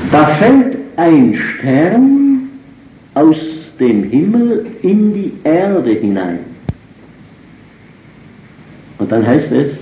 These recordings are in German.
Da fällt ein Stern aus dem Himmel in die Erde hinein. Und dann heißt es,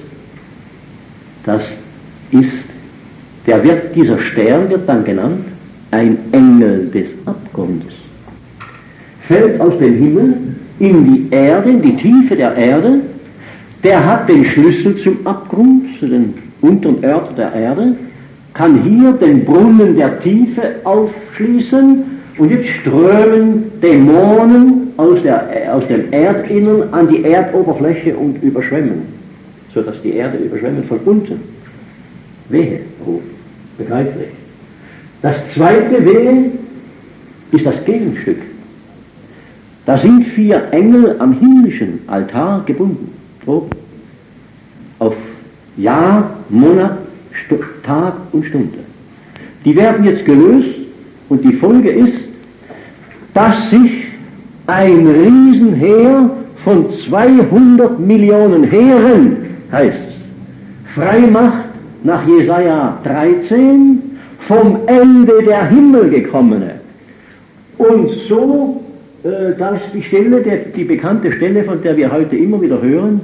dieser Stern wird dann genannt, ein Engel des Abgrundes. Fällt aus dem Himmel in die Erde, in die Tiefe der Erde, der hat den Schlüssel zum Abgrund, zu den unteren Örtern der Erde, kann hier den Brunnen der Tiefe aufschließen und jetzt strömen Dämonen aus dem Erdinnern an die Erdoberfläche und überschwemmen, sodass die Erde überschwemmt von unten. Wehe, begreiflich. Das zweite Wehe ist das Gegenstück. Da sind 4 Engel am himmlischen Altar gebunden, oben, auf Jahr, Monat, Tag und Stunde. Die werden jetzt gelöst und die Folge ist, dass sich ein Riesenheer von 200 Millionen Heeren, heißt es, frei macht nach Jesaja 13 vom Ende der Himmel gekommene. Und so, das ist die bekannte Stelle, von der wir heute immer wieder hören,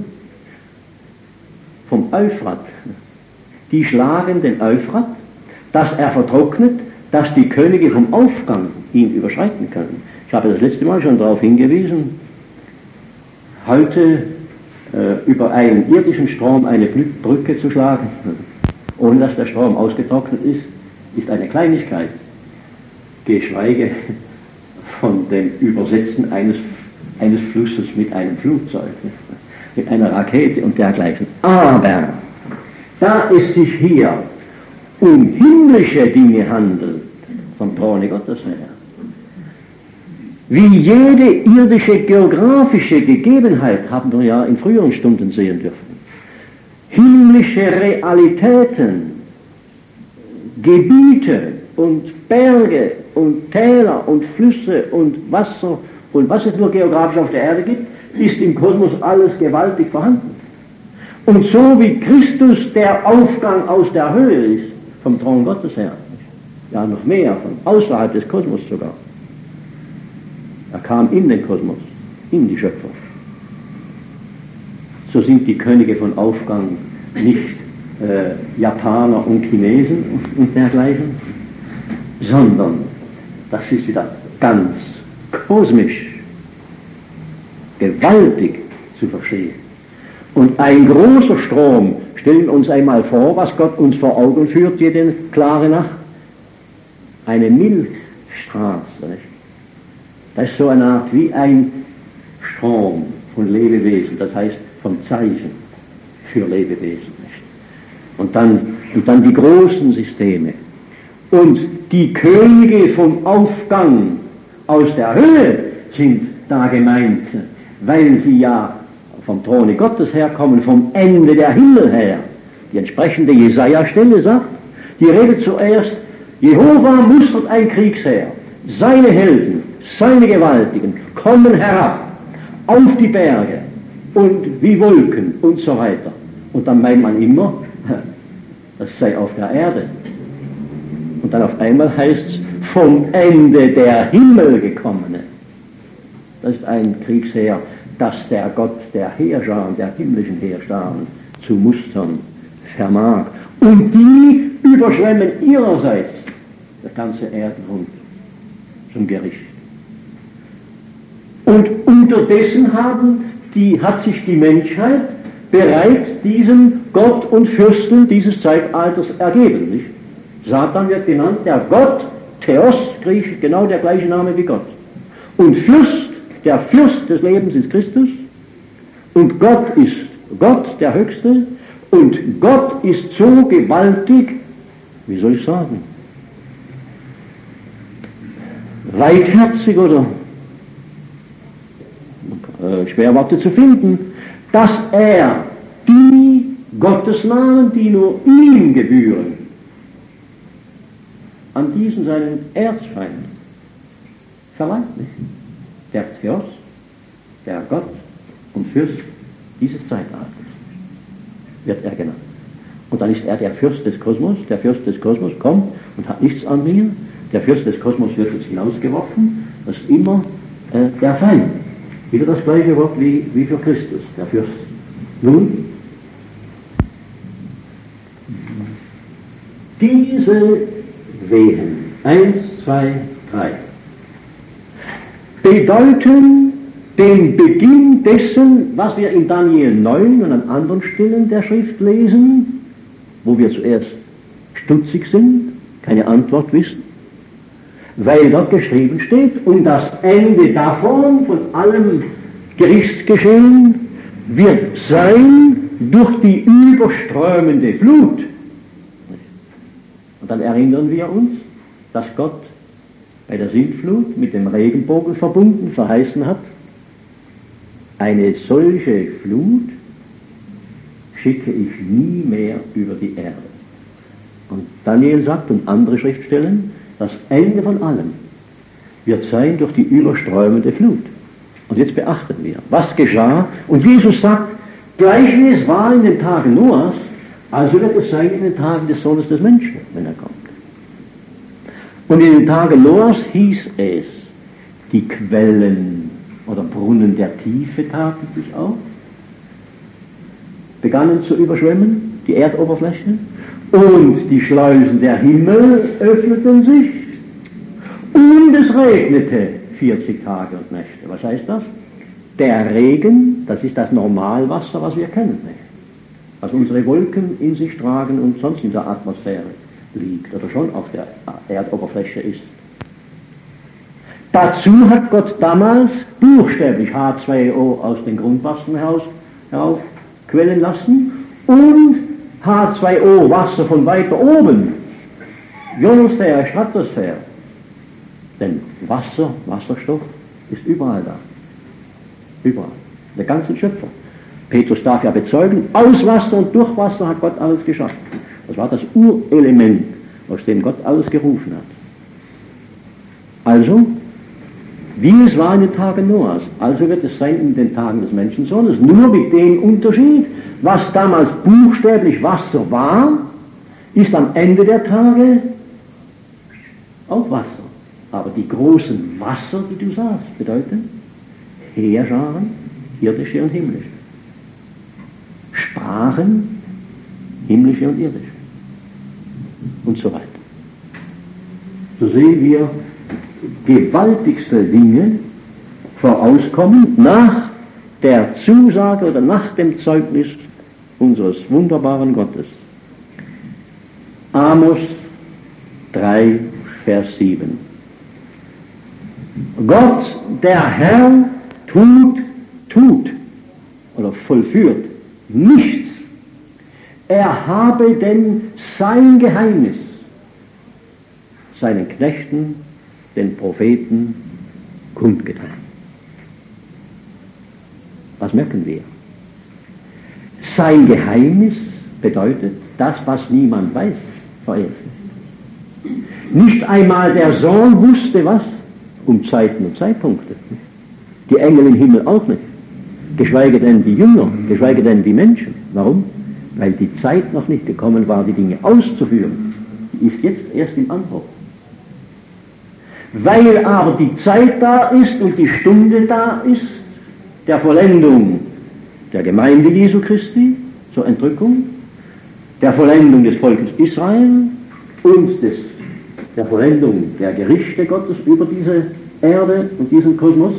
vom Euphrat. Die schlagen den Euphrat, dass er vertrocknet, dass die Könige vom Aufgang ihn überschreiten können. Ich habe das letzte Mal schon darauf hingewiesen, heute über einen irdischen Strom eine Brücke zu schlagen, ohne dass der Strom ausgetrocknet ist eine Kleinigkeit, geschweige von dem Übersetzen eines Flusses mit einem Flugzeug, mit einer Rakete und dergleichen. Aber da es sich hier um himmlische Dinge handelt, vom Throne Gottes her, wie jede irdische geografische Gegebenheit, haben wir ja in früheren Stunden sehen dürfen, himmlische Realitäten, Gebiete und Berge und Täler und Flüsse und Wasser und was es nur geografisch auf der Erde gibt, ist im Kosmos alles gewaltig vorhanden. Und so wie Christus der Aufgang aus der Höhe ist, vom Thron Gottes her, ja noch mehr, von außerhalb des Kosmos sogar. Er kam in den Kosmos, in die Schöpfung. So sind die Könige von Aufgang nicht Japaner und Chinesen und dergleichen, sondern das ist wieder ganz kosmisch, gewaltig zu verstehen. Und ein großer Strom, stellen wir uns einmal vor, was Gott uns vor Augen führt, jede klare Nacht, eine Milchstraße, nicht? Das ist so eine Art wie ein Strom von Lebewesen, das heißt von Zeichen für Lebewesen. Nicht? Und dann die großen Systeme. Und die Könige vom Aufgang aus der Höhe sind da gemeint, weil sie ja vom Throne Gottes herkommen, vom Ende der Himmel her. Die entsprechende Jesaja-Stelle sagt, die redet zuerst, Jehova mustert ein Kriegsheer, seine Helden, seine Gewaltigen kommen herab auf die Berge und wie Wolken und so weiter. Und dann meint man immer, das sei auf der Erde. Und dann auf einmal heißt es, vom Ende der Himmel gekommene. Das ist ein Kriegsheer, das der Gott der Heerscharen, der himmlischen Heerscharen zu mustern vermag. Und die überschwemmen ihrerseits das ganze Erdenrund zum Gericht. Und unterdessen hat sich die Menschheit bereits diesem Gott und Fürsten dieses Zeitalters ergeben. Nicht? Satan wird genannt der Gott, Theos, griechisch genau der gleiche Name wie Gott. Und der Fürst des Lebens ist Christus. Und Gott ist Gott, der Höchste. Und Gott ist so gewaltig, wie soll ich sagen, weitherzig oder schwer Worte zu finden, dass er die Gottesnamen, die nur ihm gebühren, an diesen seinen Erzfeind verleiht nicht. Der Theos, der Gott und Fürst dieses Zeitalters wird er genannt. Und dann ist der Fürst des Kosmos kommt und hat nichts an mir. Der Fürst des Kosmos wird jetzt hinausgeworfen. Das ist immer der Feind. Wieder das gleiche Wort wie für Christus, der Fürst. Nun, diese Wehen, 1, 2, 3, bedeuten den Beginn dessen, was wir in Daniel 9 und an anderen Stellen der Schrift lesen, wo wir zuerst stutzig sind, keine Antwort wissen, weil dort geschrieben steht, und das Ende davon, von allem Gerichtsgeschehen, wird sein durch die überströmende Flut. Und dann erinnern wir uns, dass Gott bei der Sintflut mit dem Regenbogen verbunden verheißen hat, eine solche Flut schicke ich nie mehr über die Erde. Und Daniel sagt und andere Schriftstellen, das Ende von allem wird sein durch die überströmende Flut. Und jetzt beachten wir, was geschah. Und Jesus sagt, gleich wie es war in den Tagen Noahs, also wird es sein in den Tagen des Sohnes des Menschen, wenn er kommt. Und in den Tagen Noahs hieß es, die Quellen oder Brunnen der Tiefe taten sich auf, begannen zu überschwemmen, die Erdoberfläche, und die Schleusen der Himmel öffneten sich, und es regnete 40 Tage und Nächte. Was heißt das? Der Regen, das ist das Normalwasser, was wir kennen, nicht? Was unsere Wolken in sich tragen und sonst in der Atmosphäre liegt oder schon auf der Erdoberfläche ist. Dazu hat Gott damals buchstäblich H2O aus den Grundwassern heraufquellen lassen und H2O Wasser von weiter oben, Ionosphäre, Stratosphäre. Denn Wasserstoff ist überall da. Überall. In der ganzen Schöpfung. Petrus darf ja bezeugen, aus Wasser und durch Wasser hat Gott alles geschaffen. Das war das Urelement, aus dem Gott alles gerufen hat. Also, wie es war in den Tagen Noahs, also wird es sein in den Tagen des Menschensohnes, nur mit dem Unterschied, was damals buchstäblich Wasser war, ist am Ende der Tage auch Wasser. Aber die großen Wasser, die du sahst, bedeuten Heerscharen, irdische und himmlische. Sprachen, himmlische und irdische. Und so weiter. So sehen wir gewaltigste Dinge vorauskommen nach der Zusage oder nach dem Zeugnis unseres wunderbaren Gottes. Amos 3, Vers 7. Gott, der Herr, tut oder vollführt nichts. Er habe denn sein Geheimnis seinen Knechten, den Propheten, kundgetan. Was merken wir? Sein Geheimnis bedeutet das, was niemand weiß, verehrt. Nicht einmal der Sohn wusste was um Zeiten und Zeitpunkte. Die Engel im Himmel auch nicht. Geschweige denn die Jünger, geschweige denn die Menschen. Warum? Weil die Zeit noch nicht gekommen war, die Dinge auszuführen. Die ist jetzt erst im Anbruch. Weil aber die Zeit da ist und die Stunde da ist, der Vollendung der Gemeinde Jesu Christi zur Entrückung, der Vollendung des Volkes Israel und der Vollendung der Gerichte Gottes über diese Erde und diesen Kosmos,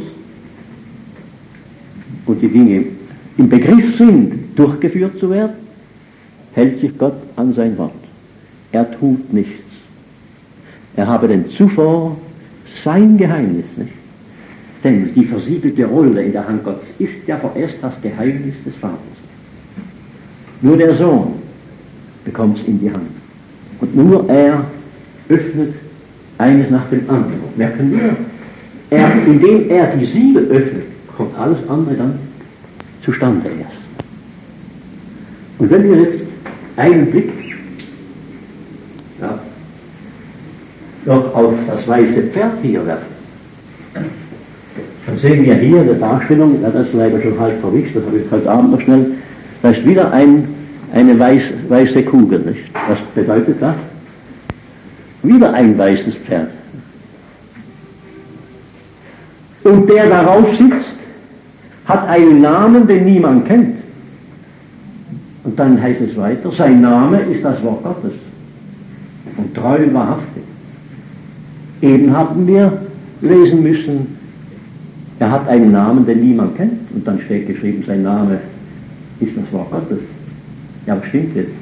und die Dinge im Begriff sind, durchgeführt zu werden, hält sich Gott an sein Wort. Er tut nichts. Er habe denn zuvor sein Geheimnis, nicht? Denn die versiegelte Rolle in der Hand Gottes ist ja vorerst das Geheimnis des Vaters. Nur der Sohn bekommt es in die Hand. Und nur er öffnet eines nach dem anderen. Merken wir? Indem er die Siegel öffnet, kommt alles andere dann zustande erst. Und wenn wir jetzt einen Blick noch auf das weiße Pferd hier werfen, dann sehen wir hier in der Darstellung, das ist leider schon halb verwischt, das habe ich heute Abend noch schnell, da ist wieder ein eine weiße Kugel, nicht? Was bedeutet das? Wieder ein weißes Pferd. Und der darauf sitzt, hat einen Namen, den niemand kennt. Und dann heißt es weiter, sein Name ist das Wort Gottes. Und treu und wahrhaftig. Eben haben wir lesen müssen, er hat einen Namen, den niemand kennt. Und dann steht geschrieben, sein Name ist das Wort Gottes. Ja, was stimmt jetzt?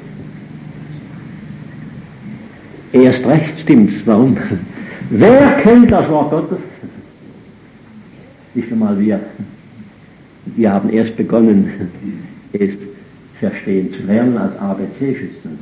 Erst recht stimmt's. Warum? Wer kennt das Wort Gottes? Nicht einmal wir. Wir haben erst begonnen, es verstehen zu lernen als ABC-Schützen.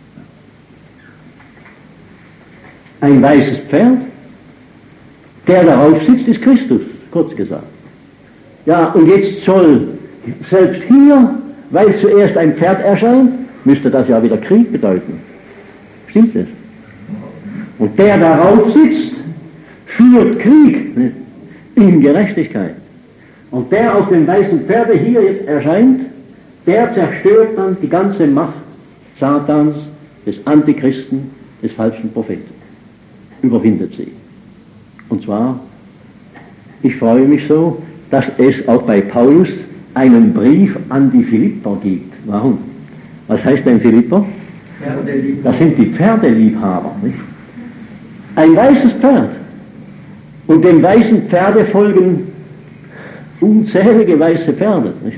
Ein weißes Pferd, der darauf sitzt, ist Christus, kurz gesagt. Ja, und jetzt soll selbst hier, weil zuerst ein Pferd erscheint, müsste das ja wieder Krieg bedeuten. Stimmt das? Und der darauf sitzt, führt Krieg, ne, in Gerechtigkeit. Und der auf dem weißen Pferde hier jetzt erscheint, der zerstört dann die ganze Macht Satans, des Antichristen, des falschen Propheten. Überwindet sie. Und zwar, ich freue mich so, dass es auch bei Paulus einen Brief an die Philipper gibt. Warum? Was heißt denn Philipper? Das sind die Pferdeliebhaber, nicht? Ein weißes Pferd. Und dem weißen Pferde folgen unzählige weiße Pferde, nicht?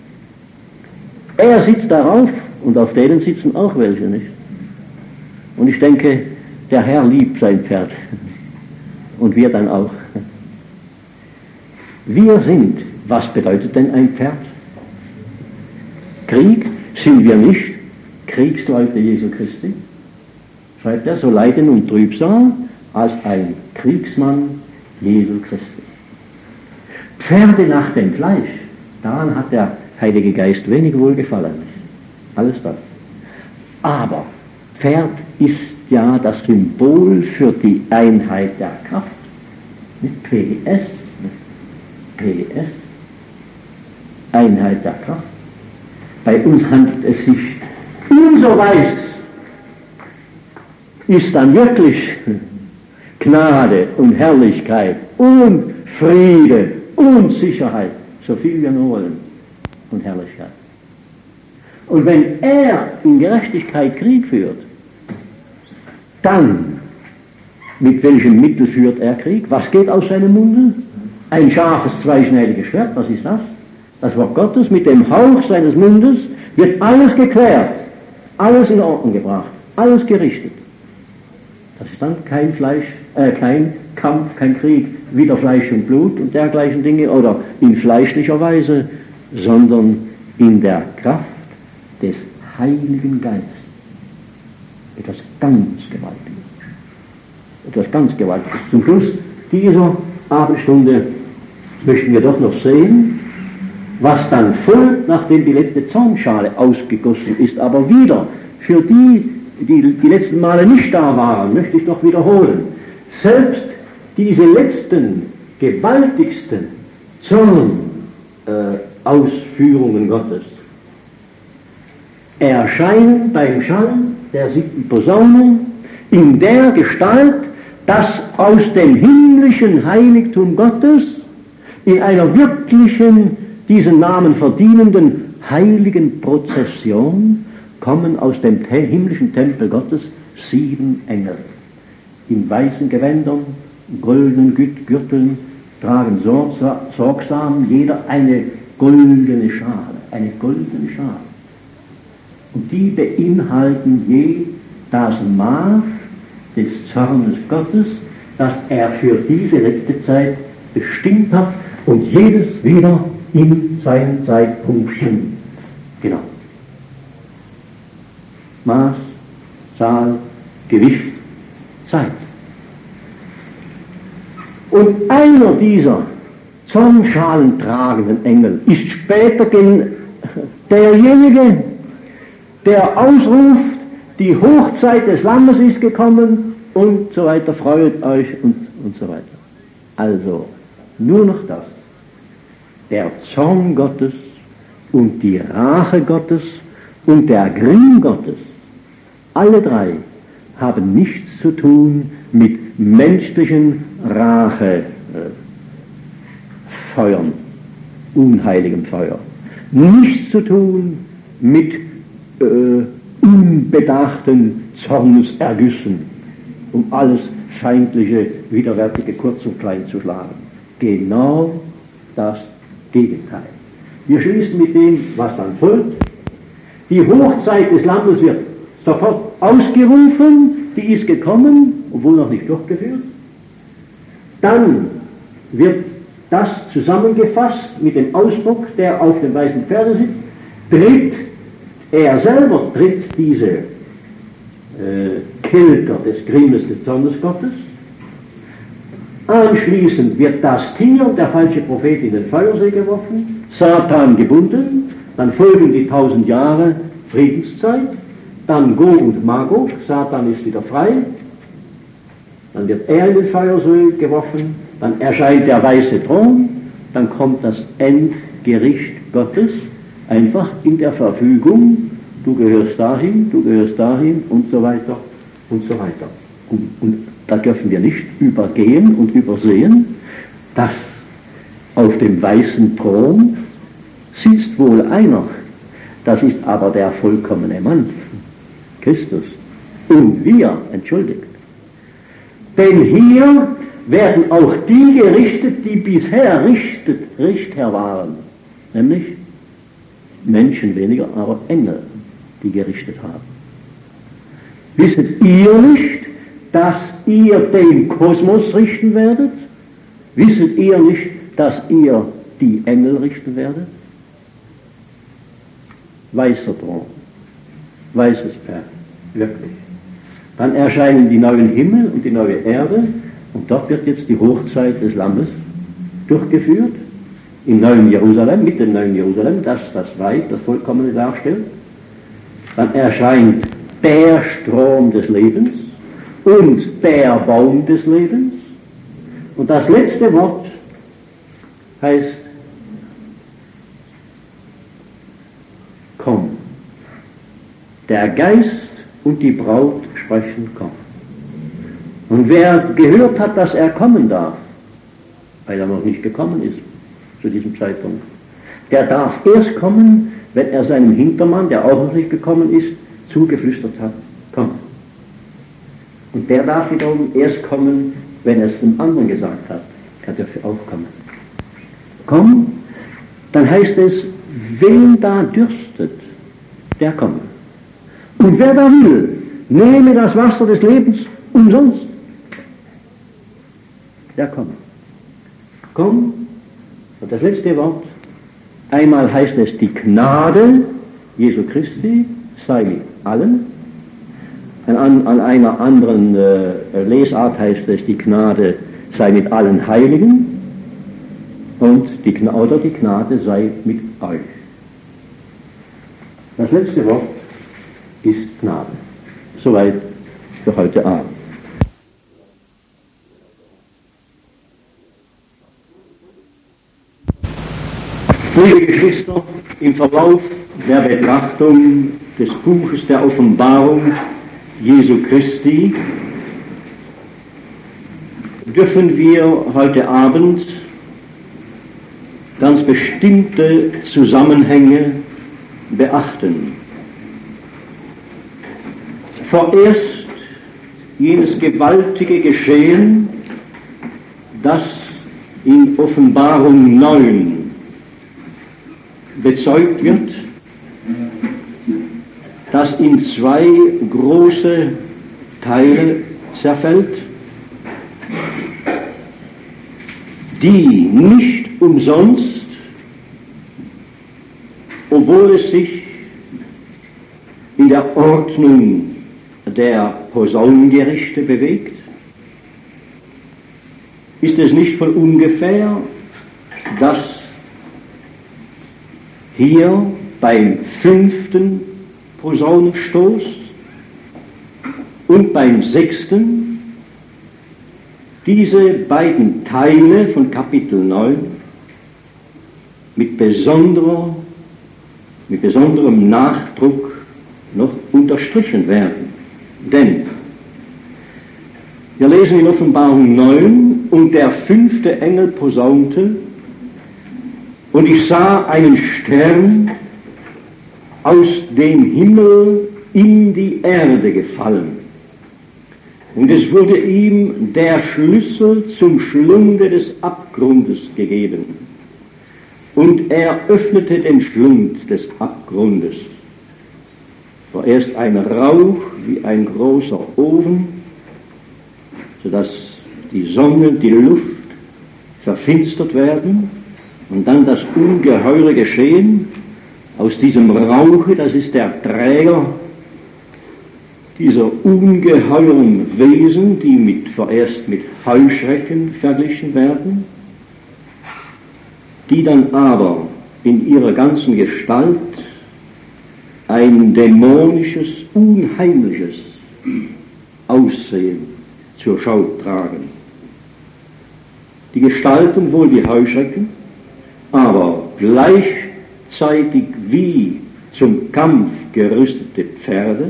Er sitzt darauf und auf denen sitzen auch welche, nicht? Und ich denke, der Herr liebt sein Pferd. Und wir dann auch. Wir sind, was bedeutet denn ein Pferd? Krieg sind wir nicht Kriegsleute Jesu Christi, schreibt er, so Leiden und Trübsal als ein Kriegsmann Jesu Christi. Pferde nach dem Fleisch, daran hat der Heilige Geist wenig Wohlgefallen. Alles das. Aber Pferd ist ja das Symbol für die Einheit der Kraft. Mit PS, PS, Einheit der Kraft. Bei uns handelt es sich umso weiß, ist dann wirklich Gnade und Herrlichkeit und Friede und Sicherheit, so viel wir nur wollen, und Herrlichkeit. Und wenn er in Gerechtigkeit Krieg führt, dann, mit welchem Mittel führt er Krieg? Was geht aus seinem Munde? Ein scharfes, zweischneidiges Schwert, was ist das? Das Wort Gottes, mit dem Hauch seines Mundes wird alles geklärt, alles in Ordnung gebracht, alles gerichtet. Das ist dann kein Kampf, kein Krieg, wider Fleisch und Blut und dergleichen Dinge oder in fleischlicher Weise, sondern in der Kraft des Heiligen Geistes. Etwas ganz Gewaltiges. Etwas ganz Gewaltiges. Zum Schluss dieser Abendstunde möchten wir doch noch sehen, was dann folgt, nachdem die letzte Zornschale ausgegossen ist. Aber wieder, für die letzten Male nicht da waren, möchte ich noch wiederholen. Selbst diese letzten, gewaltigsten Zornausführungen Gottes erscheinen beim Schall der 7. Posaune in der Gestalt, dass aus dem himmlischen Heiligtum Gottes in einer wirklichen, diesen Namen verdienenden heiligen Prozession kommen aus dem himmlischen Tempel Gottes 7 Engel. In weißen Gewändern, goldenen Gürteln, tragen sorgsam jeder eine goldene Schale, eine goldene Schale. Und die beinhalten je das Maß des Zornes Gottes, das er für diese letzte Zeit bestimmt hat und jedes wieder in seinen Zeitpunkt stimmt. Genau. Maß, Zahl, Gewicht, Zeit. Und einer dieser Zornschalen tragenden Engel ist später derjenige, der ausruft, die Hochzeit des Lammes ist gekommen und so weiter, freut euch und so weiter. Also, nur noch das. Der Zorn Gottes und die Rache Gottes und der Grimm Gottes, alle drei haben nichts zu tun mit menschlichen Rachefeuern, unheiligem Feuer. Nichts zu tun mit unbedachten Zornesergüssen, um alles Feindliche, Widerwärtige kurz und klein zu schlagen. Genau das Gegenteil. Wir schließen mit dem, was dann folgt. Die Hochzeit des Lammes wird sofort ausgerufen, die ist gekommen, obwohl noch nicht durchgeführt. Dann wird das zusammengefasst mit dem Ausdruck, der auf dem weißen Pferde sitzt, er selber tritt diese Kelter des Grimmes des Zornes Gottes. Anschließend wird das Tier und der falsche Prophet in den Feuersee geworfen, Satan gebunden, dann folgen die 1000 Jahre Friedenszeit, dann Gog und Magog, Satan ist wieder frei, dann wird er in den Feuersee geworfen, dann erscheint der weiße Thron, dann kommt das Endgericht Gottes, einfach in der Verfügung, du gehörst dahin und so weiter und so weiter. Und da dürfen wir nicht übergehen und übersehen, dass auf dem weißen Thron sitzt wohl einer, das ist aber der vollkommene Mann, Christus. Und wir, entschuldigt. Denn hier werden auch die gerichtet, die bisher Richter waren, nämlich Menschen weniger, aber Engel, die gerichtet haben. Wisset ihr nicht, dass ihr den Kosmos richten werdet? Wisset ihr nicht, dass ihr die Engel richten werdet? Weißer Thron, weißes Pferd, wirklich. Dann erscheinen die neuen Himmel und die neue Erde und dort wird jetzt die Hochzeit des Lammes durchgeführt, im neuen Jerusalem, mit dem neuen Jerusalem, das Weib, das Vollkommene darstellt. Dann erscheint der Strom des Lebens und der Baum des Lebens. Und das letzte Wort heißt, komm. Der Geist und die Braut sprechen, komm. Und wer gehört hat, dass er kommen darf, weil er noch nicht gekommen ist zu diesem Zeitpunkt, der darf erst kommen, wenn er seinem Hintermann, der auch noch nicht gekommen ist, zugeflüstert hat, komm. Und der darf wiederum erst kommen, wenn er es dem anderen gesagt hat, er dürfe auch kommen. Komm, dann heißt es, wen da dürstet, der komme. Und wer da will, nehme das Wasser des Lebens umsonst, der komme. Komm, und das letzte Wort, einmal heißt es, die Gnade Jesu Christi sei mit allen. An einer anderen Lesart heißt es, die Gnade sei mit allen Heiligen und die Gnade sei mit euch. Das letzte Wort ist Gnade. Soweit für heute Abend. Liebe Geschwister, im Verlauf der Betrachtung des Buches der Offenbarung Jesu Christi dürfen wir heute Abend ganz bestimmte Zusammenhänge beachten. Vorerst jenes gewaltige Geschehen, das in Offenbarung 9 bezeugt wird, das in zwei große Teile zerfällt, die nicht umsonst, obwohl es sich in der Ordnung der Posaunengerichte bewegt, ist es nicht von ungefähr, dass hier beim 5. Posaunenstoß und beim 6. diese beiden Teile von Kapitel 9 mit besonderem Nachdruck noch unterstrichen werden. Denn wir lesen in Offenbarung 9, und der 5. Engel posaunte, und ich sah einen Stern aus dem Himmel in die Erde gefallen. Und es wurde ihm der Schlüssel zum Schlunde des Abgrundes gegeben. Und er öffnete den Schlund des Abgrundes. Vorerst ein Rauch wie ein großer Ofen, sodass die Sonne, die Luft verfinstert werden. Und dann das ungeheure Geschehen aus diesem Rauche, das ist der Träger dieser ungeheuren Wesen, die vorerst mit Heuschrecken verglichen werden, die dann aber in ihrer ganzen Gestalt ein dämonisches, unheimliches Aussehen zur Schau tragen. Die gestalten wohl wie Heuschrecken, aber gleichzeitig wie zum Kampf gerüstete Pferde,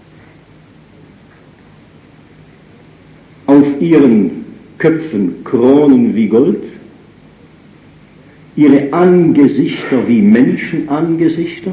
auf ihren Köpfen Kronen wie Gold, ihre Angesichter wie Menschenangesichter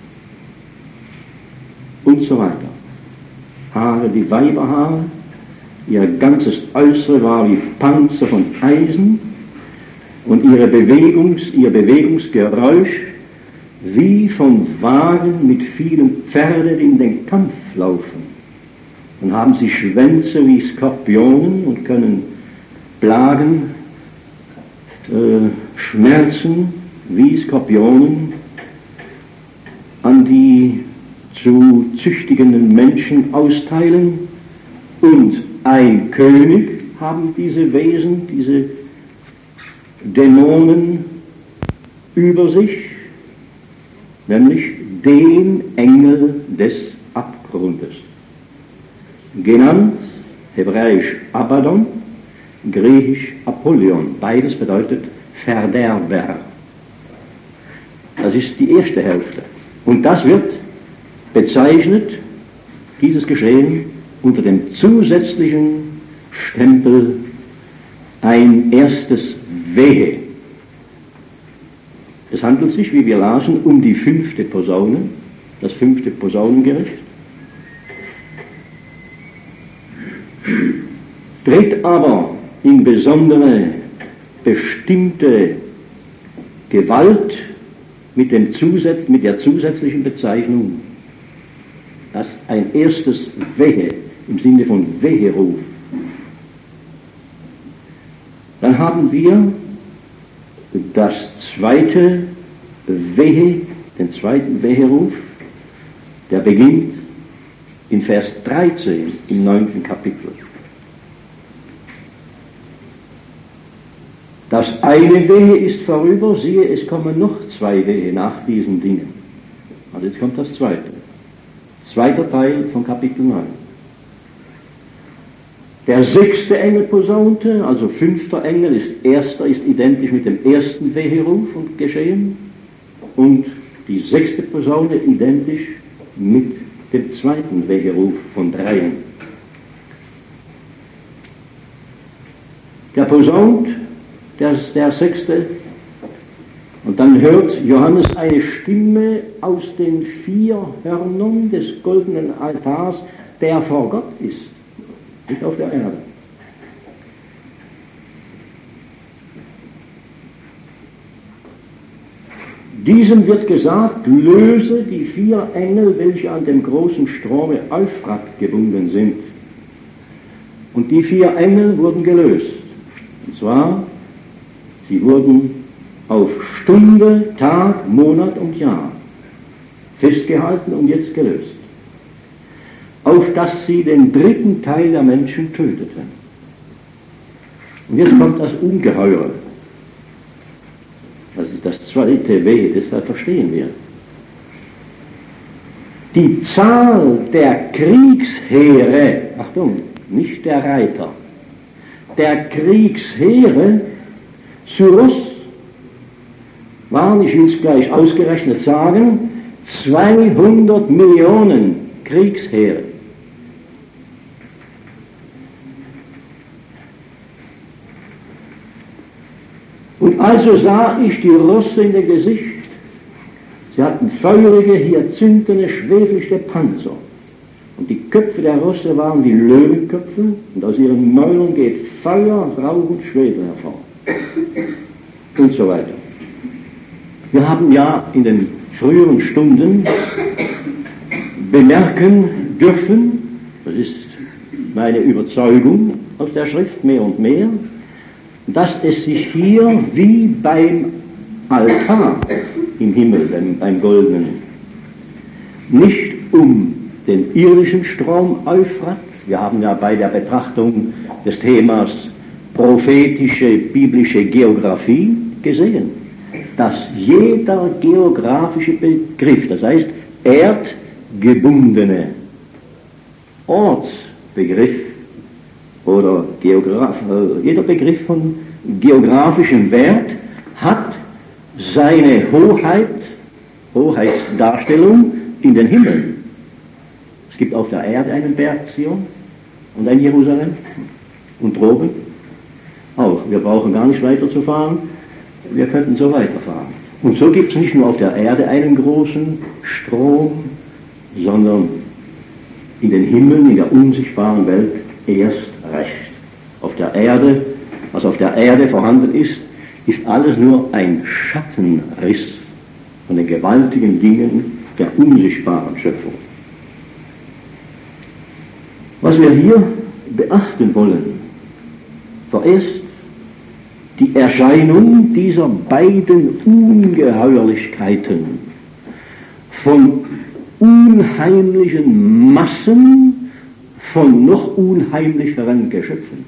und so weiter. Haare wie Weiberhaare, ihr ganzes Äußere war wie Panzer von Eisen und ihr Bewegungsgeräusch wie von Wagen mit vielen Pferden in den Kampf laufen. Dann haben sie Schwänze wie Skorpionen und können Plagen, Schmerzen wie Skorpionen an die zu züchtigenden Menschen austeilen. Und ein König haben diese Wesen, diese Dämonen über sich, nämlich den Engel des Abgrundes. Genannt, hebräisch Abaddon, griechisch Apollyon. Beides bedeutet Verderber. Das ist die erste Hälfte. Und das wird bezeichnet, dieses Geschehen, unter dem zusätzlichen Stempel ein erstes Wehe. Es handelt sich, wie wir lasen, um die 5. Posaune, das 5. Posaunengericht. Tritt aber in besondere, bestimmte Gewalt mit der zusätzlichen Bezeichnung, dass ein erstes Wehe im Sinne von Weheruf. Dann haben wir das zweite Wehe, den zweiten Weheruf, der beginnt in Vers 13 im 9. Kapitel. Das eine Wehe ist vorüber, siehe, es kommen noch 2 Wehe nach diesen Dingen. Also jetzt kommt das zweite. Zweiter Teil von Kapitel 9. Der 6. Engel posaunte, also 5. Engel ist identisch mit dem 1. Weheruf und Geschehen, und die 6. Posaune identisch mit dem 2. Weheruf von 3. Der posaunt, der 6. Und dann hört Johannes eine Stimme aus den 4 Hörnern des goldenen Altars, der vor Gott ist, nicht auf der Erde. Diesem wird gesagt, löse die 4 Engel, welche an dem großen Strome Euphrat gebunden sind. Und die 4 Engel wurden gelöst. Und zwar, sie wurden auf Stunde, Tag, Monat und Jahr festgehalten und jetzt gelöst, auf dass sie den 3. Teil der Menschen töteten. Und jetzt kommt das Ungeheure. Das ist das zweite Wehe, deshalb verstehen wir. Die Zahl der Kriegsheere, Achtung, nicht der Reiter, der Kriegsheere Syros waren, ich will es gleich ausgerechnet sagen, 200 Millionen Kriegsheere. Und also sah ich die Rosse in dem Gesicht. Sie hatten feurige, hyazinthene, schweflichte Panzer. Und die Köpfe der Rosse waren wie Löwenköpfe, und aus ihren Mäulern geht Feuer, Rauch und Schwefel hervor. Und so weiter. Wir haben ja in den früheren Stunden bemerken dürfen, das ist meine Überzeugung aus der Schrift mehr und mehr, dass es sich hier wie beim Altar im Himmel, beim Goldenen, nicht um den irdischen Strom Euphrat. Wir haben ja bei der Betrachtung des Themas prophetische, biblische Geographie gesehen, dass jeder geografische Begriff, das heißt erdgebundene Ortsbegriff oder jeder Begriff von geografischem Wert hat seine Hoheitsdarstellung in den Himmel. Es gibt auf der Erde einen Berg Zion und ein Jerusalem und droben auch. Wir brauchen gar nicht weiterzufahren, wir könnten so weiterfahren. Und so gibt es nicht nur auf der Erde einen großen Strom, sondern in den Himmeln, in der unsichtbaren Welt erst recht. Auf der Erde, was auf der Erde vorhanden ist, ist alles nur ein Schattenriss von den gewaltigen Dingen der unsichtbaren Schöpfung. Was wir hier beachten wollen, vorerst die Erscheinung dieser beiden Ungeheuerlichkeiten von unheimlichen Massen von noch unheimlicheren Geschöpfen.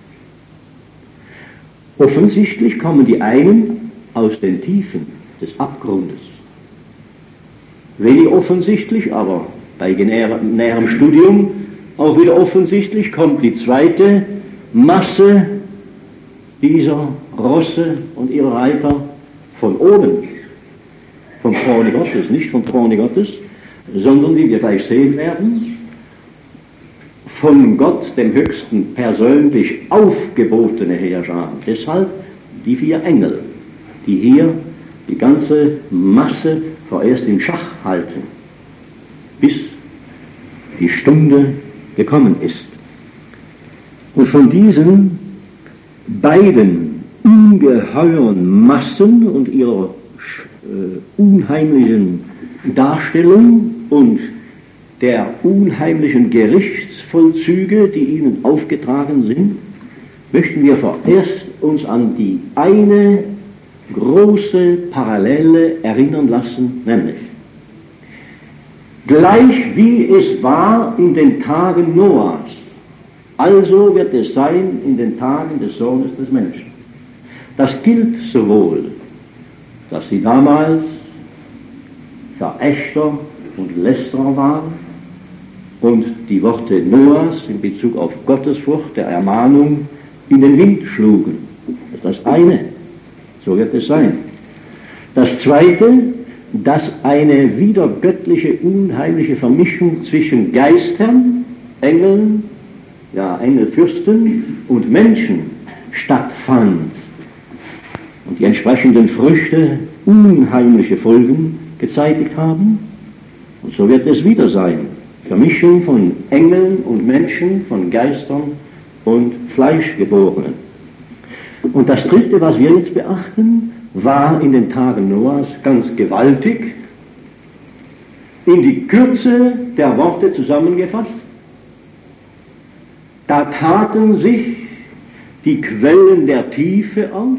Offensichtlich kommen die einen aus den Tiefen des Abgrundes. Wenig offensichtlich, aber bei näherem Studium auch wieder offensichtlich, kommt die zweite Masse dieser Rosse und ihrer Reiter von oben, vom Throne Gottes, nicht vom Throne Gottes, sondern, wie wir gleich sehen werden, von Gott, dem Höchsten, persönlich aufgebotene Heerscharen. Deshalb die 4 Engel, die hier die ganze Masse vorerst in Schach halten, bis die Stunde gekommen ist. Und von diesen beiden ungeheuren Massen und ihrer unheimlichen Darstellung und der unheimlichen Gerichtsvollzüge, die ihnen aufgetragen sind, möchten wir vorerst uns an die eine große Parallele erinnern lassen, nämlich gleich wie es war in den Tagen Noahs, also wird es sein in den Tagen des Sohnes des Menschen. Das gilt sowohl, dass sie damals Verächter und Lästerer waren und die Worte Noahs in Bezug auf Gottesfurcht, der Ermahnung, in den Wind schlugen. Das ist das eine. So wird es sein. Das zweite, dass eine wiedergöttliche, unheimliche Vermischung zwischen Geistern, Engeln, ja, Engelfürsten und Menschen stattfand und die entsprechenden Früchte unheimliche Folgen gezeitigt haben. Und so wird es wieder sein. Vermischung von Engeln und Menschen, von Geistern und Fleischgeborenen. Und das dritte, was wir jetzt beachten, war in den Tagen Noahs ganz gewaltig, in die Kürze der Worte zusammengefasst. Da taten sich die Quellen der Tiefe auf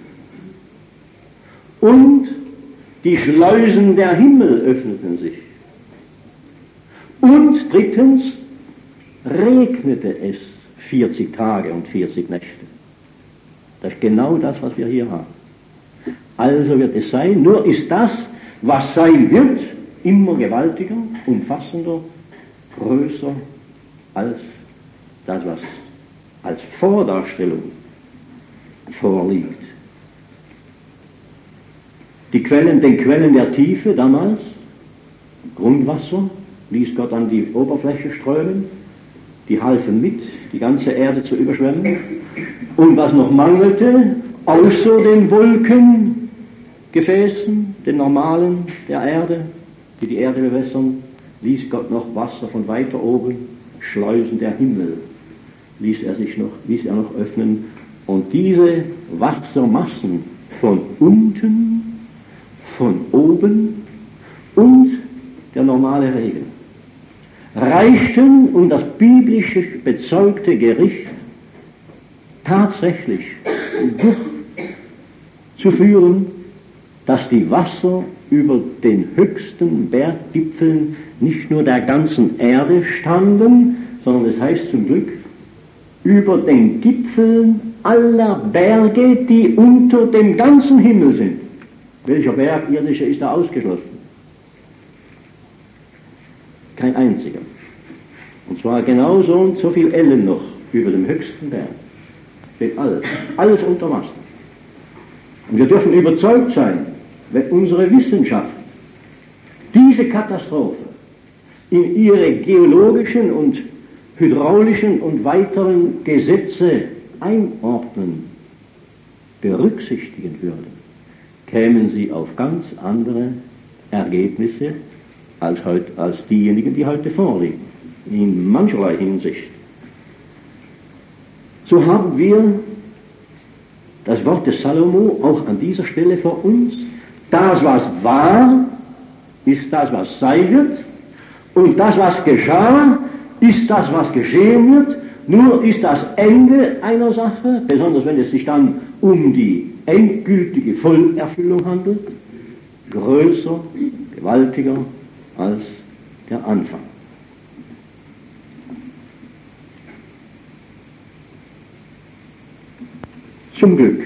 und die Schleusen der Himmel öffneten sich. Und drittens regnete es 40 Tage und 40 Nächte. Das ist genau das, was wir hier haben. Also wird es sein, nur ist das, was sein wird, immer gewaltiger, umfassender, größer als das, was als Vordarstellung vorliegt. Den Quellen der Tiefe damals, Grundwasser, ließ Gott an die Oberfläche strömen, die halfen mit, die ganze Erde zu überschwemmen. Und was noch mangelte, außer den Wolkengefäßen, den normalen der Erde, die die Erde bewässern, ließ Gott noch Wasser von weiter oben, Schleusen der Himmel, ließ er noch öffnen. Und diese Wassermassen von unten, von oben und der normale Regen reichten, um das biblische bezeugte Gericht tatsächlich durchzuführen, dass die Wasser über den höchsten Berggipfeln nicht nur der ganzen Erde standen, sondern es heißt zum Glück, über den Gipfeln aller Berge, die unter dem ganzen Himmel sind. Welcher Berg irdische ist da ausgeschlossen? Kein einziger. Und zwar genauso und so viel Ellen noch über dem höchsten Berg. Steht alles unter Wasser. Und wir dürfen überzeugt sein, wenn unsere Wissenschaft diese Katastrophe in ihre geologischen und hydraulischen und weiteren Gesetze einordnen, berücksichtigen würde, kämen sie auf ganz andere Ergebnisse als diejenigen, die heute vorliegen, in mancherlei Hinsicht. So haben wir das Wort des Salomo auch an dieser Stelle vor uns. Das, was war, ist das, was sein wird, und das, was geschah, ist das, was geschehen wird. Nur ist das Ende einer Sache, besonders wenn es sich dann um die endgültige Vollerfüllung handelt, größer, gewaltiger als der Anfang. Zum Glück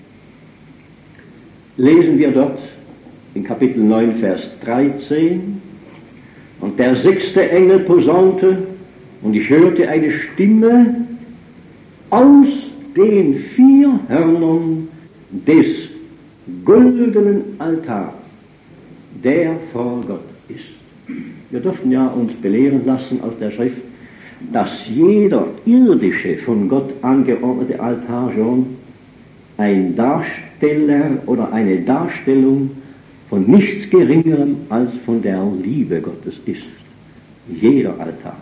lesen wir dort in Kapitel 9, Vers 13, und der 6. Engel posaunte, und ich hörte eine Stimme aus den 4 Hörnern des goldenen Altars, der vor Gott ist. Wir dürfen ja uns belehren lassen aus der Schrift, dass jeder irdische, von Gott angeordnete Altar schon ein Darsteller oder eine Darstellung von nichts Geringerem als von der Liebe Gottes ist. Jeder Altar.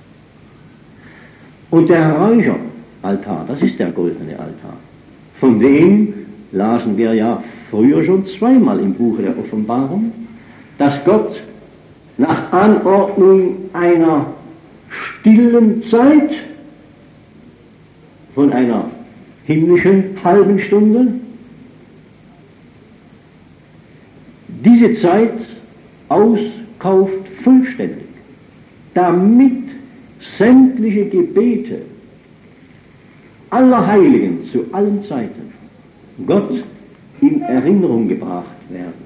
Und der Räucheraltar, das ist der goldene Altar. Von dem lasen wir ja früher schon zweimal im Buche der Offenbarung, dass Gott nach Anordnung einer stillen Zeit von einer himmlischen halben Stunde diese Zeit auskauft vollständig, damit sämtliche Gebete aller Heiligen zu allen Zeiten Gott in Erinnerung gebracht werden.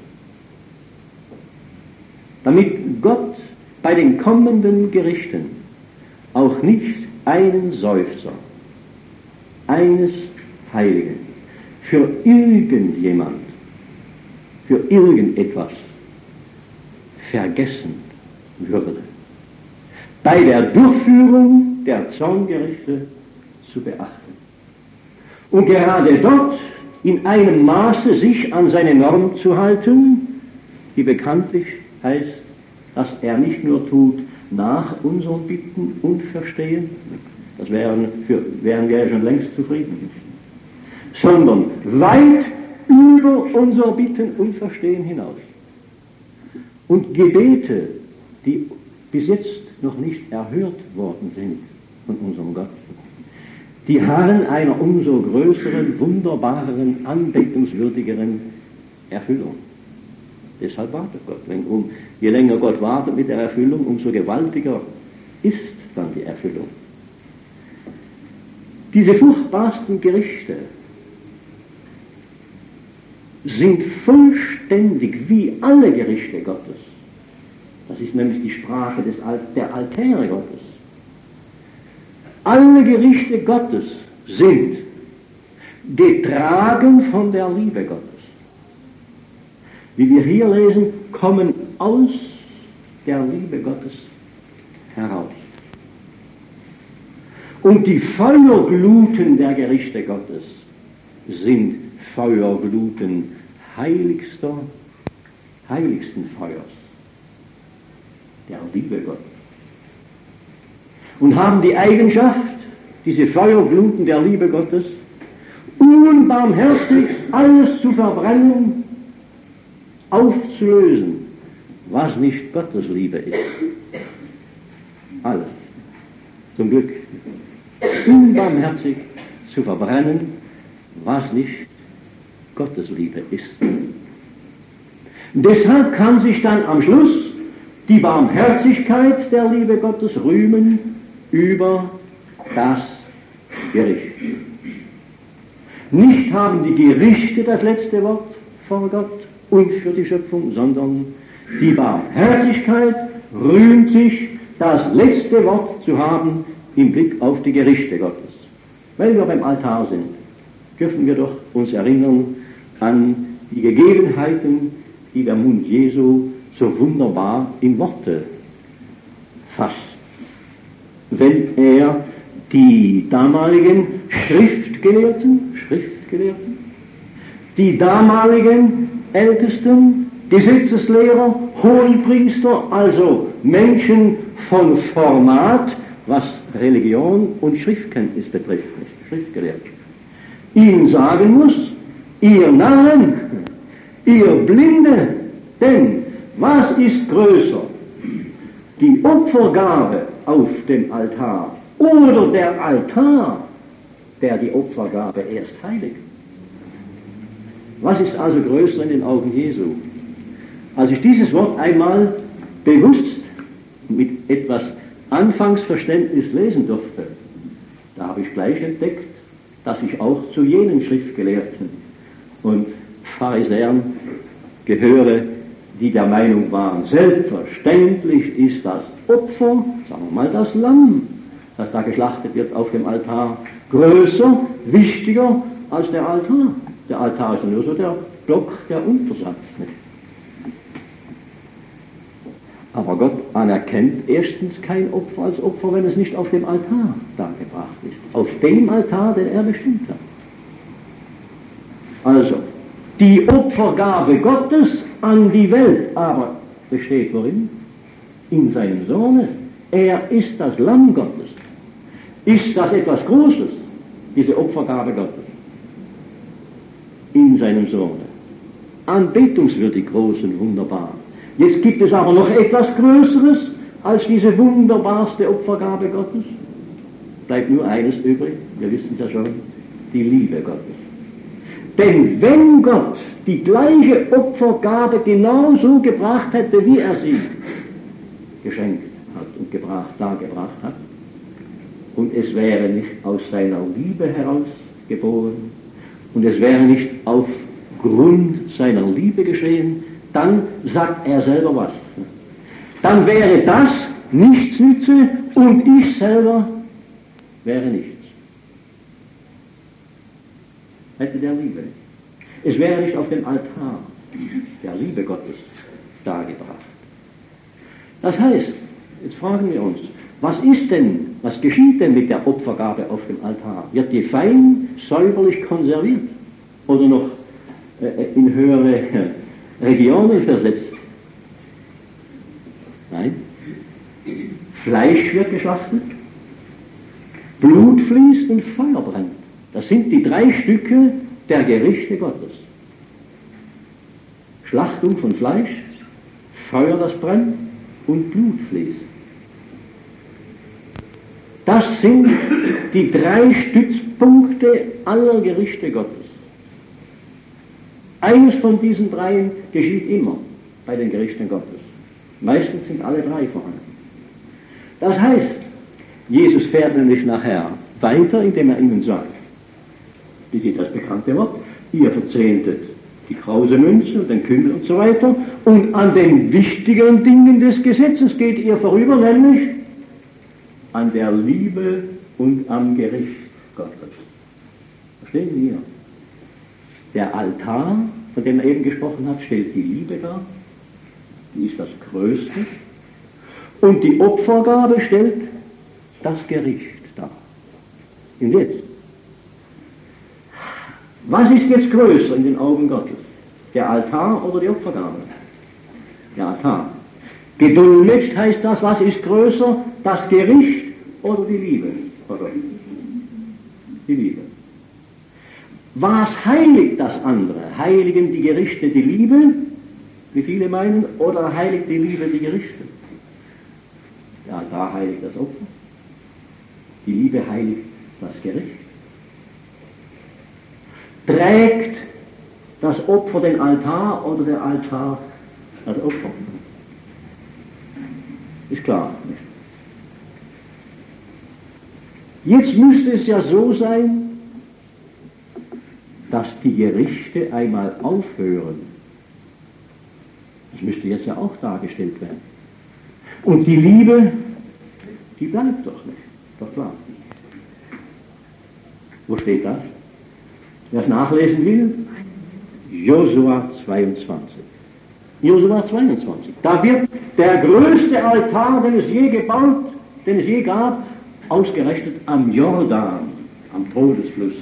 Damit Gott bei den kommenden Gerichten auch nicht einen Seufzer eines Heiligen für irgendjemand, für irgendetwas vergessen würde, bei der Durchführung der Zorngerichte zu beachten. Und gerade dort in einem Maße sich an seine Norm zu halten, die bekanntlich heißt, dass er nicht nur tut nach unseren Bitten und Verstehen, das wären wir ja schon längst zufrieden, sondern weit über unser Bitten und Verstehen hinaus. Und Gebete, die bis jetzt noch nicht erhört worden sind von unserem Gott, die harren einer umso größeren, wunderbareren, anbetungswürdigeren Erfüllung. Deshalb wartet Gott. Je länger Gott wartet mit der Erfüllung, umso gewaltiger ist dann die Erfüllung. Diese furchtbarsten Gerichte sind vollständig wie alle Gerichte Gottes. Das ist nämlich die Sprache der Altäre Gottes. Alle Gerichte Gottes sind getragen von der Liebe Gottes. Wie wir hier lesen, kommen aus der Liebe Gottes heraus. Und die Feuergluten der Gerichte Gottes sind Feuergluten heiligsten Feuers, der Liebe Gottes. Und haben die Eigenschaft, diese Feuergluten der Liebe Gottes, unbarmherzig alles zu verbrennen, aufzulösen, was nicht Gottes Liebe ist. Alles. Zum Glück. Unbarmherzig zu verbrennen, was nicht Gottes Liebe ist. Deshalb kann sich dann am Schluss die Barmherzigkeit der Liebe Gottes rühmen über das Gericht. Nicht haben die Gerichte das letzte Wort vor Gott und für die Schöpfung, sondern die Barmherzigkeit rühmt sich, das letzte Wort zu haben im Blick auf die Gerichte Gottes. Wenn wir beim Altar sind, dürfen wir doch uns erinnern an die Gegebenheiten, die der Mund Jesu so wunderbar in Worte fasst. Wenn er die damaligen Schriftgelehrten, die damaligen Ältesten, Gesetzeslehrer, Hohenpriester, also Menschen von Format, was Religion und Schriftkenntnis betrifft, nicht Schriftgelehrte, ihnen sagen muss, ihr Narren, ihr Blinde, denn was ist größer, die Opfergabe auf dem Altar oder der Altar, der die Opfergabe erst heiligt? Was ist also größer in den Augen Jesu? Als ich dieses Wort einmal bewusst mit etwas Anfangsverständnis lesen durfte, da habe ich gleich entdeckt, dass ich auch zu jenen Schriftgelehrten und Pharisäern gehöre, die der Meinung waren, selbstverständlich ist das Opfer, sagen wir mal das Lamm, das da geschlachtet wird auf dem Altar, größer, wichtiger als der Altar. Der Altar ist nur so der Block, der Untersatz. Nicht? Aber Gott anerkennt erstens kein Opfer als Opfer, wenn es nicht auf dem Altar dargebracht ist. Auf dem Altar, den er bestimmt hat. Also, die Opfergabe Gottes an die Welt aber besteht worin? In seinem Sohne. Er ist das Lamm Gottes. Ist das etwas Großes, diese Opfergabe Gottes? In seinem Sohne. Anbetungswürdig groß und wunderbar. Jetzt gibt es aber noch etwas Größeres als diese wunderbarste Opfergabe Gottes. Bleibt nur eines übrig, wir wissen es ja schon, die Liebe Gottes. Denn wenn Gott die gleiche Opfergabe genauso gebracht hätte, wie er sie geschenkt hat und dargebracht hat, und es wäre nicht aus seiner Liebe herausgeboren, und es wäre nicht aufgrund seiner Liebe geschehen, dann sagt er selber was. Dann wäre das nichts nütze und ich selber wäre nichts. Hätte der Liebe nicht. Es wäre nicht auf dem Altar der Liebe Gottes dargebracht. Das heißt, jetzt fragen wir uns, was geschieht denn mit der Opfergabe auf dem Altar? Wird die fein säuberlich konserviert oder noch in höhere Regionen versetzt? Nein. Fleisch wird geschlachtet, Blut fließt und Feuer brennt. Das sind die 3 Stücke der Gerichte Gottes. Schlachtung von Fleisch, Feuer, das brennt und Blut fließt. Das sind die 3 Stützpunkte aller Gerichte Gottes. Eines von diesen 3 geschieht immer bei den Gerichten Gottes. Meistens sind alle 3 vorhanden. Das heißt, Jesus fährt nämlich nachher weiter, indem er ihnen sagt, wie geht das bekannte Wort, ihr verzehntet die krause Münze und den Kümmel und so weiter, und an den wichtigeren Dingen des Gesetzes geht ihr vorüber, nämlich an der Liebe und am Gericht Gottes. Verstehen Sie hier? Der Altar, von dem er eben gesprochen hat, stellt die Liebe dar, die ist das Größte, Und die Opfergabe stellt das Gericht dar. Und jetzt? Was ist jetzt größer in den Augen Gottes? Der Altar oder die Opfergabe? Der Altar. Geduldet heißt das, was ist größer? Das Gericht oder die Liebe? Oder die Liebe. Was heiligt das andere? Heiligen die Gerichte die Liebe, wie viele meinen, oder heiligt die Liebe die Gerichte? Der Altar heiligt das Opfer, die Liebe heiligt das Gericht. Trägt das Opfer den Altar oder der Altar das Opfer? Ist klar. Jetzt müsste es ja so sein, dass die Gerichte einmal aufhören. Das müsste jetzt ja auch dargestellt werden. Und die Liebe, die bleibt doch nicht. Doch klar. Wo steht das? Wer es nachlesen will? Josua 22. Josua 22. Da wird der größte Altar, den es je gebaut, den es je gab, ausgerechnet am Jordan, am Todesfluss,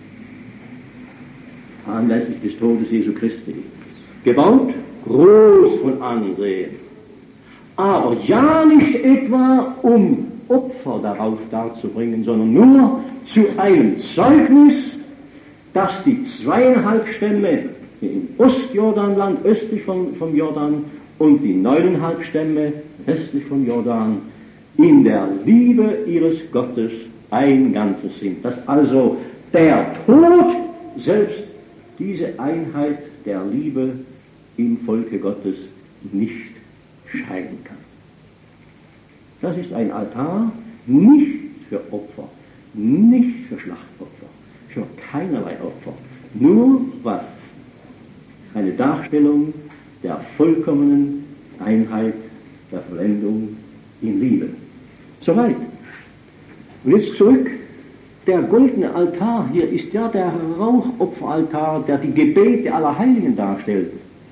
anlässlich des Todes Jesu Christi. Gebaut, groß von Ansehen. Aber ja nicht etwa, um Opfer darauf darzubringen, sondern nur zu einem Zeugnis, dass die 2,5 Stämme im Ostjordanland, östlich vom Jordan, und die 9,5 Stämme westlich vom Jordan in der Liebe ihres Gottes ein Ganzes sind. Dass also der Tod selbst diese Einheit der Liebe im Volke Gottes nicht scheiden kann. Das ist ein Altar nicht für Opfer, nicht für Schlachtopfer, für keinerlei Opfer, nur was? Eine Darstellung der vollkommenen Einheit, der Vollendung in Liebe. Soweit. Und jetzt zurück. Der goldene Altar hier ist ja der Rauchopferaltar, der die Gebete aller Heiligen darstellt.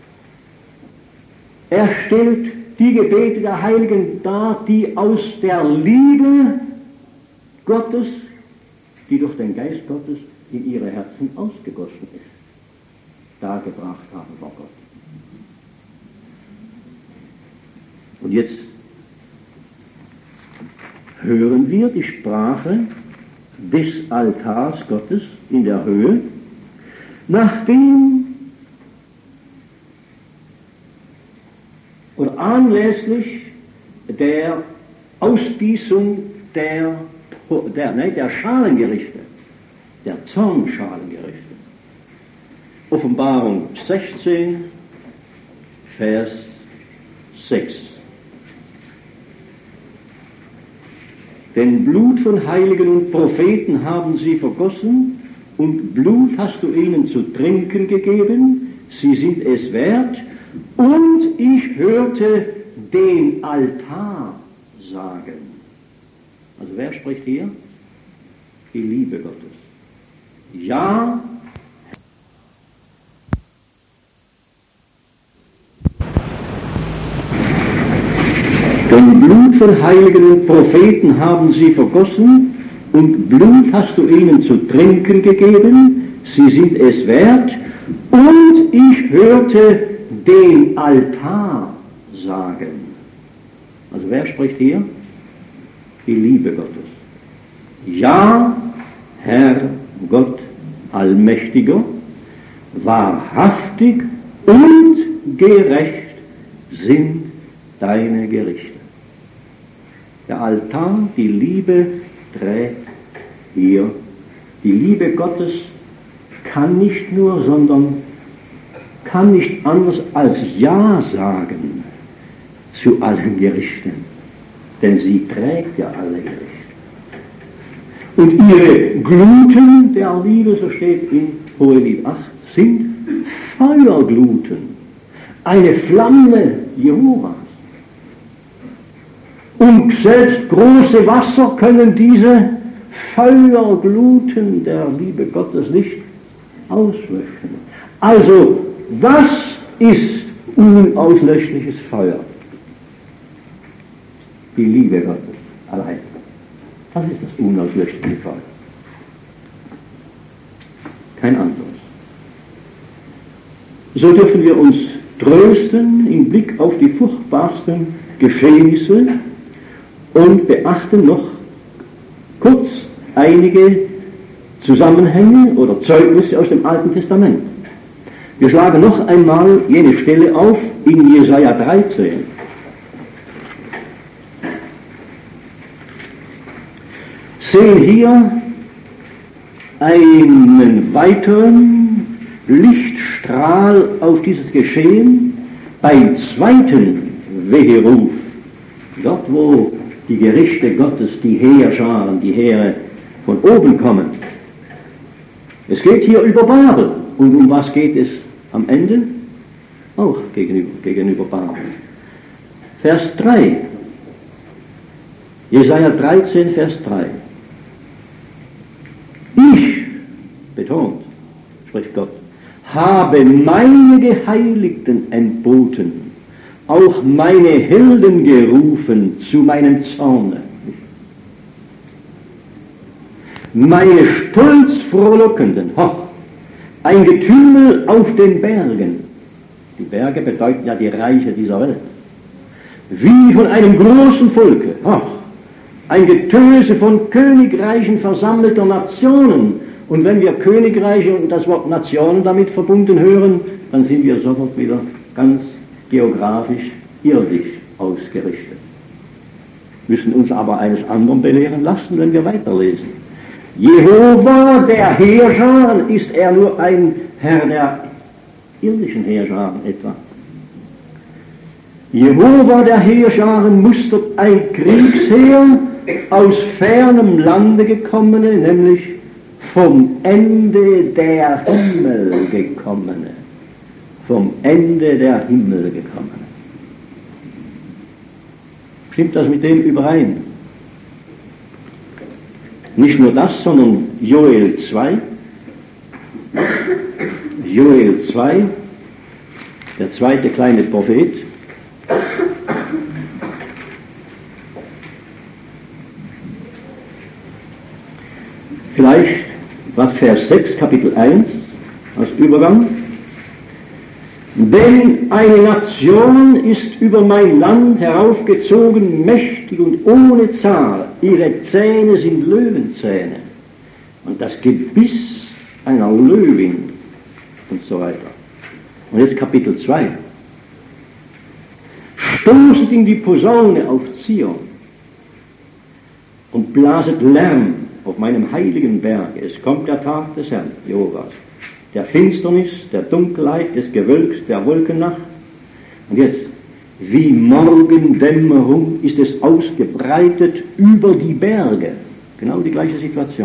Er stellt die Gebete der Heiligen dar, die aus der Liebe Gottes, die durch den Geist Gottes in ihre Herzen ausgegossen ist, dargebracht haben vor Gott. Und jetzt hören wir die Sprache des Altars Gottes in der Höhe, nachdem oder anlässlich der Ausgießung der Schalengerichte, der Zornschalengerichte. Offenbarung 16, Vers 6. Denn Blut von Heiligen und Propheten haben sie vergossen, und Blut hast du ihnen zu trinken gegeben, sie sind es wert, und ich hörte den Altar sagen. Also wer spricht hier? Die Liebe Gottes. Ja, denn Blut von Heiligen und Propheten haben sie vergossen, und Blut hast du ihnen zu trinken gegeben, sie sind es wert, und ich hörte den Altar sagen. Also wer spricht hier? Die Liebe Gottes. Ja, Herr Gott Allmächtiger, wahrhaftig und gerecht sind deine Gerichte. Der Altar, die Liebe trägt hier. Die Liebe Gottes kann nicht nur, sondern kann nicht anders als Ja sagen zu allen Gerichten, denn sie trägt ja alle Gerichte. Und ihre Gluten der Liebe, so steht in Hohelied 8, sind Feuergluten, eine Flamme Jehovas. Und selbst große Wasser können diese Feuergluten der Liebe Gottes nicht auslöschen. Also, was ist unauslöschliches Feuer? die Liebe Gottes allein. Das ist das unauslöschliche Volk. Kein anderes. So dürfen wir uns trösten im Blick auf die furchtbarsten Geschehnisse und beachten noch kurz einige Zusammenhänge oder Zeugnisse aus dem Alten Testament. Wir schlagen noch einmal jene Stelle auf in Jesaja 13. Sehen hier einen weiteren Lichtstrahl auf dieses Geschehen beim zweiten Weheruf, dort wo die Gerichte Gottes, die Heerscharen, die Heere von oben kommen. Es geht hier über Babel. Und um was geht es am Ende? Auch gegenüber Babel. Vers 3. Jesaja 13, Vers 3. Ich, betont, spricht Gott, habe meine Geheiligten entboten, auch meine Helden gerufen zu meinem Zorne. Meine Stolzfrohlockenden, ein Getümmel auf den Bergen. Die Berge bedeuten ja die Reiche dieser Welt. Wie von einem großen Volke, ein Getöse von Königreichen versammelter Nationen. Und wenn wir Königreiche und das Wort Nationen damit verbunden hören, dann sind wir sofort wieder ganz geografisch, irdisch ausgerichtet. Müssen uns aber eines anderen belehren lassen, wenn wir weiterlesen. Jehova, der Heerscharen, ist er nur ein Herr der irdischen Heerscharen etwa? Jehova, der Heerscharen, mustert ein Kriegsheer aus fernem Lande gekommene, nämlich vom Ende der Himmel gekommene. Vom Ende der Himmel gekommene. Stimmt das mit dem überein? Nicht nur das, sondern Joel 2. Joel 2, der zweite kleine Prophet. Vielleicht was Vers 6, Kapitel 1, als Übergang. Denn eine Nation ist über mein Land heraufgezogen, mächtig und ohne Zahl. Ihre Zähne sind Löwenzähne. Und das Gebiss einer Löwin und so weiter. Und jetzt Kapitel 2. Stoßet in die Posaune auf Zion und blaset Lärm auf meinem heiligen Berge. Es kommt der Tag des Herrn, Jehovas, der Finsternis, der Dunkelheit, des Gewölks, der Wolkennacht. Und jetzt, wie Morgendämmerung ist es ausgebreitet über die Berge. Genau die gleiche Situation.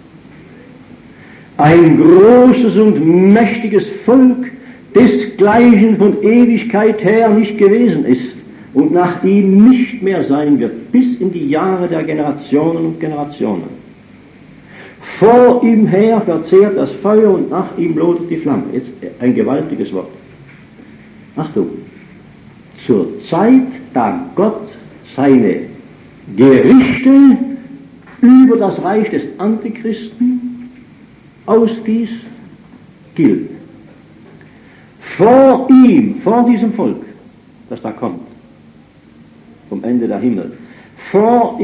Ein großes und mächtiges Volk, desgleichen von Ewigkeit her nicht gewesen ist und nach ihm nicht mehr sein wird, bis in die Jahre der Generationen und Generationen. Vor ihm her verzehrt das Feuer und nach ihm lodert die Flamme. Jetzt ein gewaltiges Wort. Achtung. Zur Zeit, da Gott seine Gerichte über das Reich des Antichristen ausgießt, gilt. Vor ihm, vor diesem Volk, das da kommt, vom Ende der Himmel, vor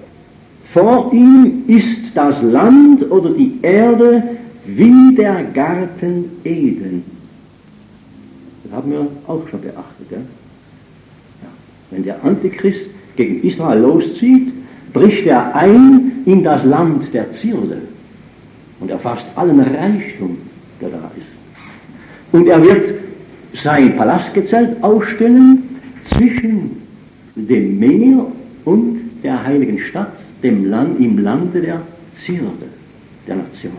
ihm ist das Land oder die Erde wie der Garten Eden. Das haben wir auch schon beachtet. Ja? Wenn der Antichrist gegen Israel loszieht, bricht er ein in das Land der Zierde und erfasst allen Reichtum, der da ist. Und er wird sein Palastgezelt aufstellen zwischen dem Meer und der heiligen Stadt, im Lande der Zierde, der Nation.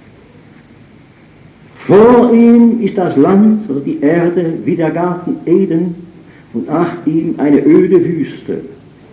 Vor ihm ist das Land oder die Erde wie der Garten Eden und nach ihm eine öde Wüste.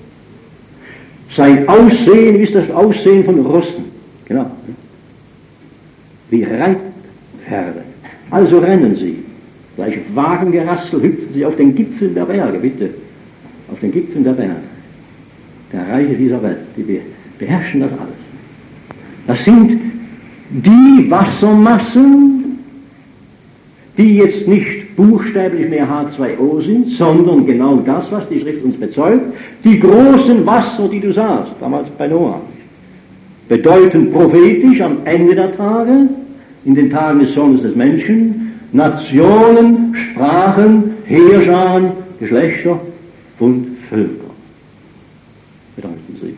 Sein Aussehen ist das Aussehen von Rossen, genau, wie Reitpferde. Also rennen sie, gleich Wagengerassel hüpfen sie auf den Gipfeln der Berge, bitte, auf den Gipfeln der Berge. der Reiche dieser Welt, die beherrschen das alles. Das sind die Wassermassen, die jetzt nicht buchstäblich mehr H2O sind, sondern genau das, was die Schrift uns bezeugt. Die großen Wasser, die du sahst, damals bei Noah, bedeuten prophetisch am Ende der Tage, in den Tagen des Sohnes des Menschen, Nationen, Sprachen, Heerscharen, Geschlechter und Völker. Bedeuten sie.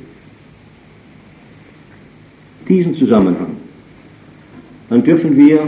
Diesen Zusammenhang. Dann dürfen wir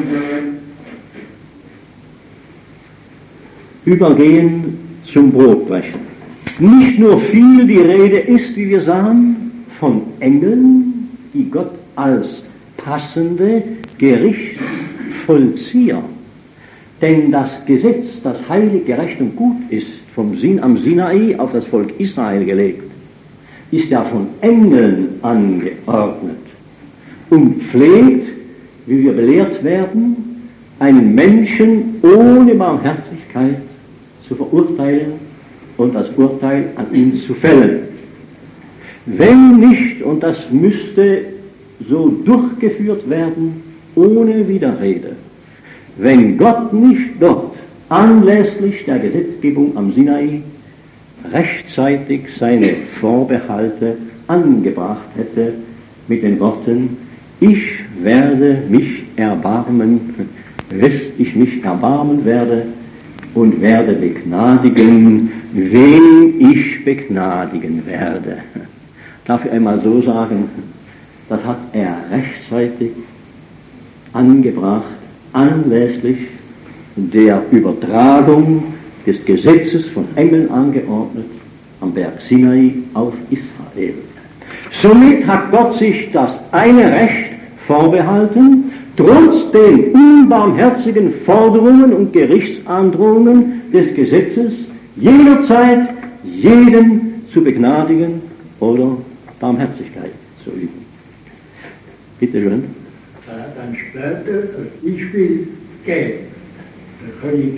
übergehen zum Brotbrechen. Nicht nur viel die Rede ist, wie wir sahen, von Engeln, die Gott als passende Gerichtsvollzieher, denn das Gesetz, das heilig, gerecht und gut ist, am Sinai auf das Volk Israel gelegt, ist ja von Engeln angeordnet und pflegt, wie wir belehrt werden, einen Menschen ohne Barmherzigkeit zu verurteilen und das Urteil an ihn zu fällen. Wenn nicht, und das müsste so durchgeführt werden, ohne Widerrede, wenn Gott nicht dort anlässlich der Gesetzgebung am Sinai rechtzeitig seine Vorbehalte angebracht hätte mit den Worten: Ich werde mich erbarmen, bis ich mich erbarmen werde und werde begnadigen, wen ich begnadigen werde. Darf ich einmal so sagen, das hat er rechtzeitig angebracht, anlässlich der Übertragung des Gesetzes von Engeln angeordnet am Berg Sinai auf Israel. Somit hat Gott sich das eine Recht vorbehalten, trotz den unbarmherzigen Forderungen und Gerichtsandrohungen des Gesetzes jederzeit jeden zu begnadigen oder Barmherzigkeit zu üben. Bitte schön. Dann später das Beispiel Geld. Der König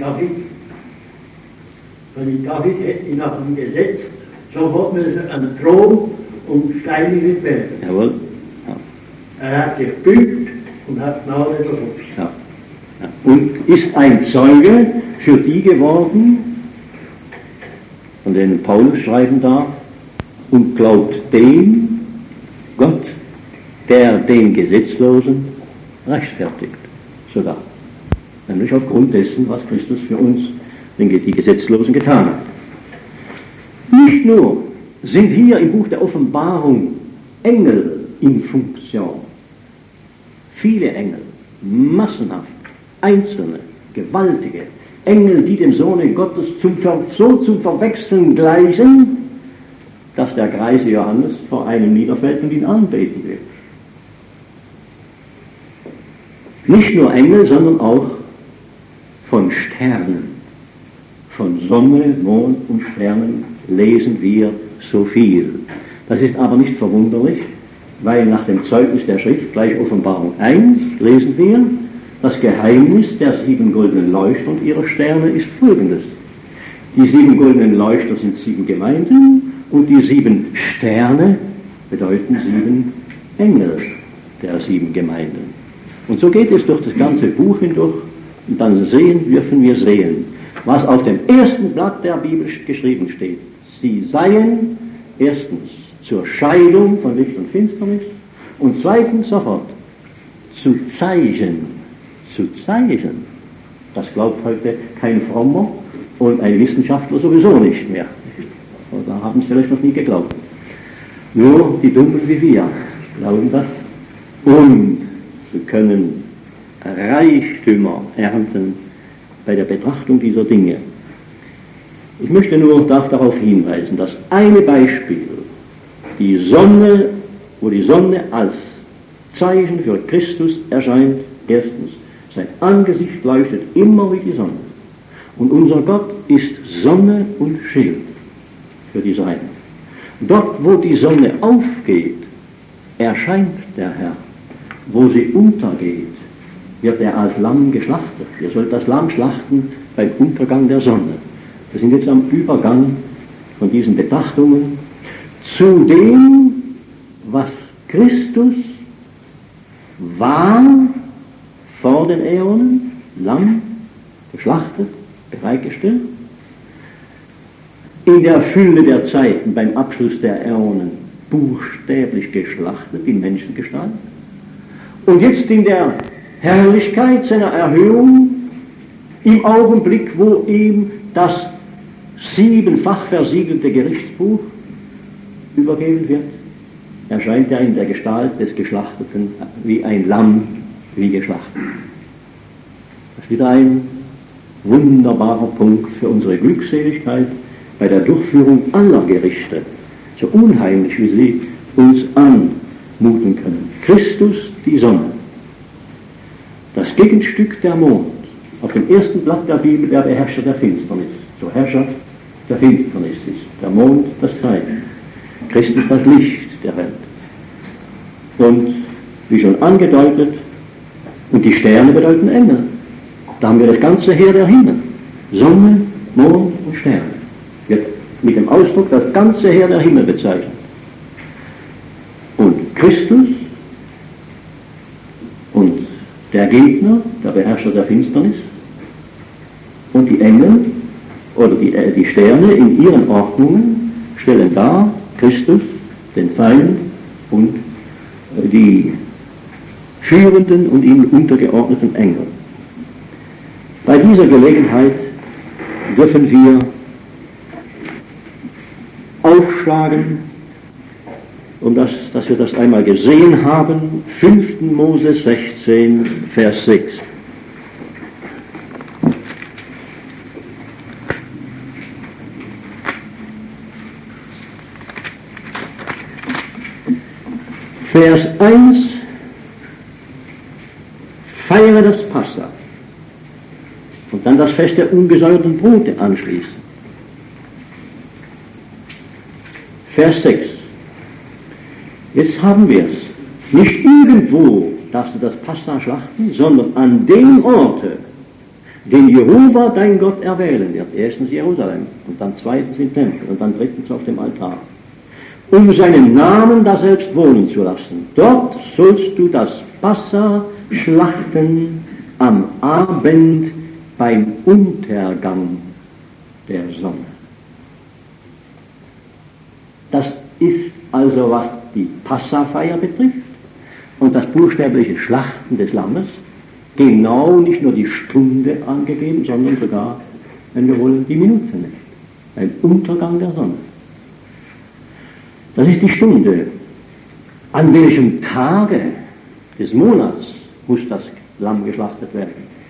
David hätte nach dem Gesetz sofort müssen an den Thron und steinigt werden. Jawohl. Ja. Er hat sich gebückt und hat Gnade bekommen. Ja. Ja. Und ist ein Zeuge für die geworden, von denen Paulus schreiben darf, und glaubt dem Gott, der den Gesetzlosen rechtfertigt, sogar. Nämlich aufgrund dessen, was Christus für uns, die Gesetzlosen, getan hat. Nicht nur sind hier im Buch der Offenbarung Engel in Funktion. Viele Engel, massenhaft, einzelne, gewaltige Engel, die dem Sohne Gottes so zum Verwechseln gleichen, dass der greise Johannes vor einem niederfällt und ihn anbeten will. Nicht nur Engel, sondern auch von Sternen, von Sonne, Mond und Sternen lesen wir so viel. Das ist aber nicht verwunderlich, weil nach dem Zeugnis der Schrift, gleich Offenbarung 1, lesen wir, das Geheimnis der 7 goldenen Leuchter und ihrer Sterne ist folgendes. Die 7 goldenen Leuchter sind 7 Gemeinden und die 7 Sterne bedeuten 7 Engel der 7 Gemeinden. Und so geht es durch das ganze Buch hindurch und dann dürfen wir sehen, was auf dem ersten Blatt der Bibel geschrieben steht. Sie seien erstens zur Scheidung von Licht und Finsternis und zweitens sofort zu Zeichen. Zu Zeichen. Das glaubt heute kein Frommer und ein Wissenschaftler sowieso nicht mehr. Oder haben es vielleicht noch nie geglaubt. Nur die Dummen wie wir glauben das. Und wir können Reichtümer ernten bei der Betrachtung dieser Dinge. Ich möchte darf darauf hinweisen, dass eine Beispiel, wo die Sonne als Zeichen für Christus erscheint, erstens, sein Angesicht leuchtet immer wie die Sonne. Und unser Gott ist Sonne und Schild für die Seinen. Dort, wo die Sonne aufgeht, erscheint der Herr. Wo sie untergeht, wird er als Lamm geschlachtet. Ihr sollt das Lamm schlachten beim Untergang der Sonne. Wir sind jetzt am Übergang von diesen Betrachtungen zu dem, was Christus war vor den Äonen, Lamm, geschlachtet, bereitgestellt, in der Fülle der Zeiten beim Abschluss der Äonen buchstäblich geschlachtet in Menschengestalt und jetzt in der Herrlichkeit seiner Erhöhung im Augenblick, wo ihm das 7-fach versiegelte Gerichtsbuch übergeben wird, erscheint er in der Gestalt des Geschlachteten wie ein Lamm, wie geschlachtet. Das ist wieder ein wunderbarer Punkt für unsere Glückseligkeit bei der Durchführung aller Gerichte, so unheimlich wie sie uns anmuten können. Christus, die Sonne, das Gegenstück der Mond, auf dem ersten Blatt der Bibel der Beherrscher der Finsternis, so Herrscher der Finsternis ist der Mond das Zeichen, Christus das Licht der Welt. Und wie schon angedeutet, und die Sterne bedeuten Engel. Da haben wir das ganze Heer der Himmel. Sonne, Mond und Sterne. Wird mit dem Ausdruck das ganze Heer der Himmel bezeichnet. Und Christus und der Gegner, der Beherrscher der Finsternis und die Engel oder die Sterne in ihren Ordnungen stellen dar Christus, den Feind und die führenden und ihnen untergeordneten Engel. Bei dieser Gelegenheit dürfen wir aufschlagen, dass wir das einmal gesehen haben, 5. Mose 16, Vers 6. Vers 1, feiere das Passa und dann das Fest der ungesäuerten Brote anschließen. Vers 6, jetzt haben wir es. Nicht irgendwo darfst du das Passa schlachten, sondern an dem Orte, den Jehova dein Gott erwählen wird. Erstens Jerusalem und dann zweitens im Tempel und dann drittens auf dem Altar. Um seinen Namen daselbst wohnen zu lassen. Dort sollst du das Passa schlachten am Abend beim Untergang der Sonne. Das ist also, was die Passafeier betrifft und das buchstäbliche Schlachten des Lammes, genau nicht nur die Stunde angegeben, sondern sogar, wenn wir wollen, die Minute nicht. Beim Untergang der Sonne. Das ist die Stunde. An welchem Tage des Monats muss das Lamm geschlachtet werden?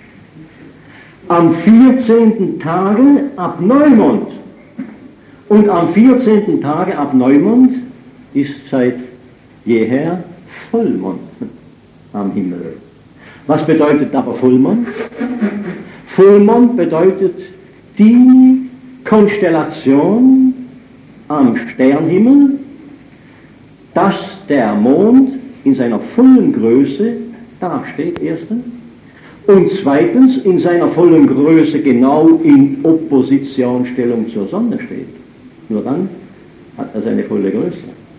Am 14. Tage ab Neumond. Und am 14. Tage ab Neumond ist seit jeher Vollmond am Himmel. Was bedeutet aber Vollmond? Vollmond bedeutet die Konstellation am Sternhimmel, dass der Mond in seiner vollen Größe dasteht, erstens, und zweitens in seiner vollen Größe genau in Oppositionsstellung zur Sonne steht. Nur dann hat er seine volle Größe.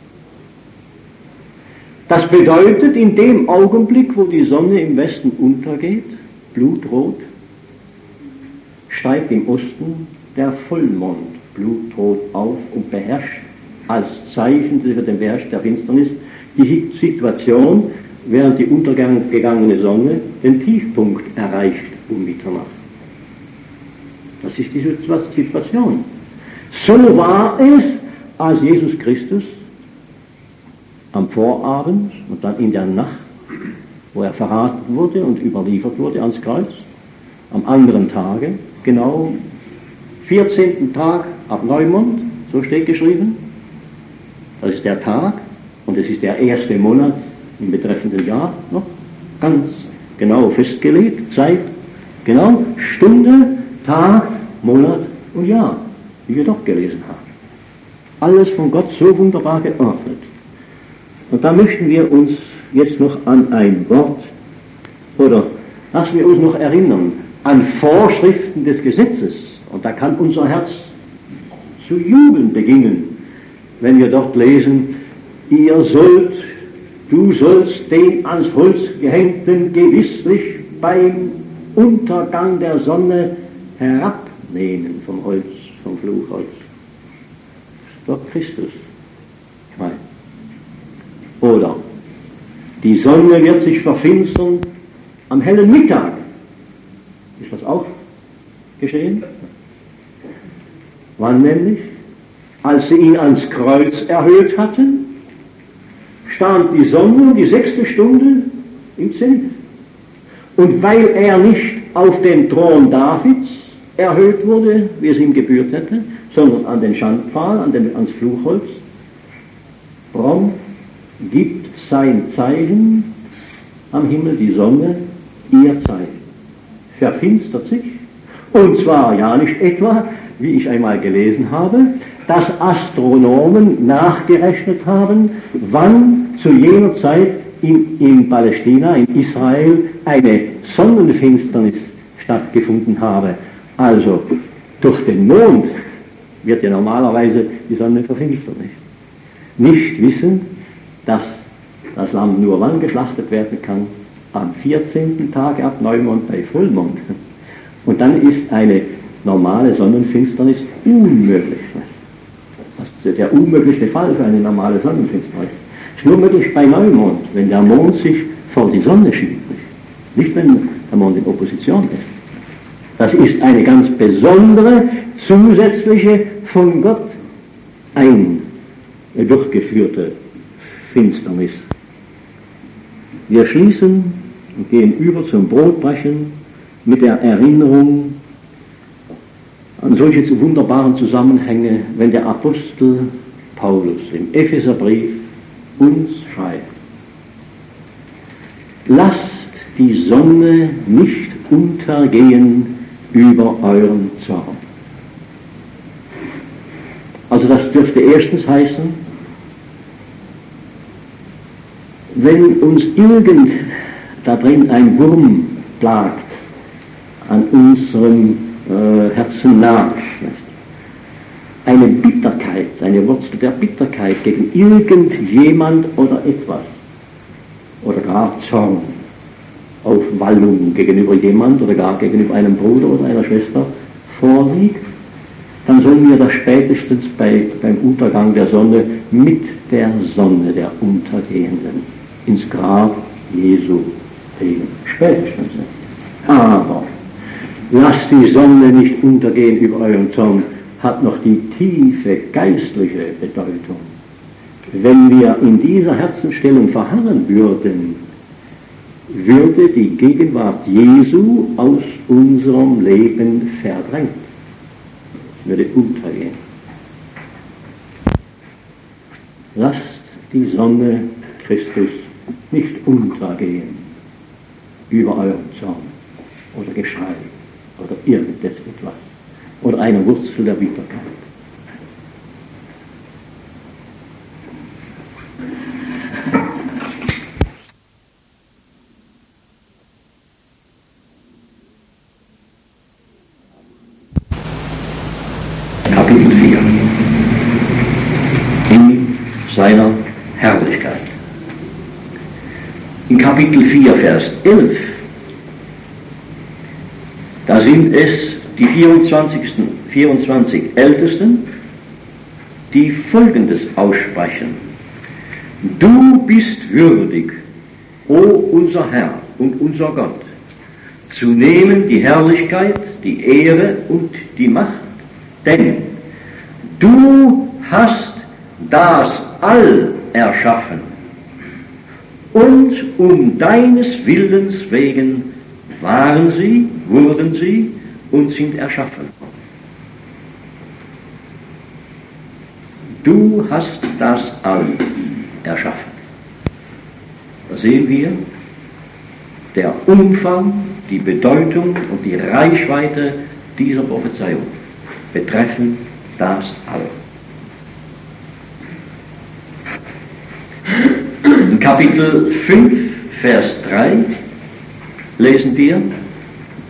Das bedeutet, in dem Augenblick, wo die Sonne im Westen untergeht, blutrot, steigt im Osten der Vollmond blutrot auf und beherrscht als Zeichen für den Beherrscher der Finsternis die Situation, während die untergegangene Sonne den Tiefpunkt erreicht um Mitternacht. Das ist die Situation. So war es, als Jesus Christus am Vorabend und dann in der Nacht, wo er verraten wurde und überliefert wurde ans Kreuz, am anderen Tage, genau 14. Tag ab Neumond, so steht geschrieben, das ist der Tag und es ist der erste Monat im betreffenden Jahr noch ganz genau festgelegt, Zeit, genau, Stunde, Tag, Monat und Jahr, wie wir doch gelesen haben. Alles von Gott so wunderbar geordnet. Und da möchten wir uns jetzt noch an ein Wort, oder lassen wir uns noch erinnern, an Vorschriften des Gesetzes. Und da kann unser Herz zu jubeln beginnen, wenn wir dort lesen, du sollst den ans Holz gehängten gewisslich beim Untergang der Sonne herabnehmen vom Holz, vom Fluchholz. Das ist doch Christus. Ich meine. Oder die Sonne wird sich verfinstern am hellen Mittag. Ist das auch geschehen? Wann nämlich? Als sie ihn ans Kreuz erhöht hatten, stand die Sonne um die 6. Stunde im Zenit. Und weil er nicht auf den Thron Davids erhöht wurde, wie es ihm gebührt hätte, sondern an den Schandpfahl, ans Fluchholz, prompt gibt sein Zeichen am Himmel, die Sonne, ihr Zeichen. Verfinstert sich. Und zwar ja nicht etwa, wie ich einmal gelesen habe, dass Astronomen nachgerechnet haben, wann zu jener Zeit in Palästina, in Israel, eine Sonnenfinsternis stattgefunden habe. Also durch den Mond wird ja normalerweise die Sonne verfinstert. Nicht wissen, dass das Lamm nur wann geschlachtet werden kann? Am 14. Tag ab Neumond bei Vollmond. Und dann ist eine normale Sonnenfinsternis unmöglich. Das ist der unmöglichste Fall für eine normale Sonnenfinsternis. Es ist nur möglich bei Neumond, wenn der Mond sich vor die Sonne schiebt. Nicht, wenn der Mond in Opposition ist. Das ist eine ganz besondere, zusätzliche, von Gott durchgeführte Finsternis. Wir schließen und gehen über zum Brotbrechen mit der Erinnerung an solche wunderbaren Zusammenhänge, wenn der Apostel Paulus im Epheserbrief uns schreibt: Lasst die Sonne nicht untergehen über euren Zorn. Also das dürfte erstens heißen, wenn uns irgend da drin ein Wurm plagt, an unserem Herzen nagt, eine Bitterkeit, eine Wurzel der Bitterkeit gegen irgendjemand oder etwas, oder gar Zorn, Aufwallung gegenüber jemand oder gar gegenüber einem Bruder oder einer Schwester vorliegt, dann sollen wir das spätestens beim Untergang der Sonne mit der Sonne der Untergehenden ins Grab Jesu legen. Spätestens. Aber lasst die Sonne nicht untergehen über euren Zorn, hat noch die tiefe geistliche Bedeutung. Wenn wir in dieser Herzensstellung verharren würden, würde die Gegenwart Jesu aus unserem Leben verdrängt, würde untergehen. Lasst die Sonne Christus nicht untergehen über euren Zorn oder Geschrei oder irgendetwas oder eine Wurzel der Bitterkeit. Kapitel 4 in seiner Herrlichkeit. In Kapitel 4, Vers 11, da sind es die 24 Ältesten, die Folgendes aussprechen: Du bist würdig, o unser Herr und unser Gott, zu nehmen die Herrlichkeit, die Ehre und die Macht, denn du hast das All erschaffen und um deines Willens wegen wurden sie und sind erschaffen. Du hast das All erschaffen. Da sehen wir der Umfang, die Bedeutung und die Reichweite dieser Prophezeiung betreffen das All. In Kapitel 5, Vers 3 lesen wir: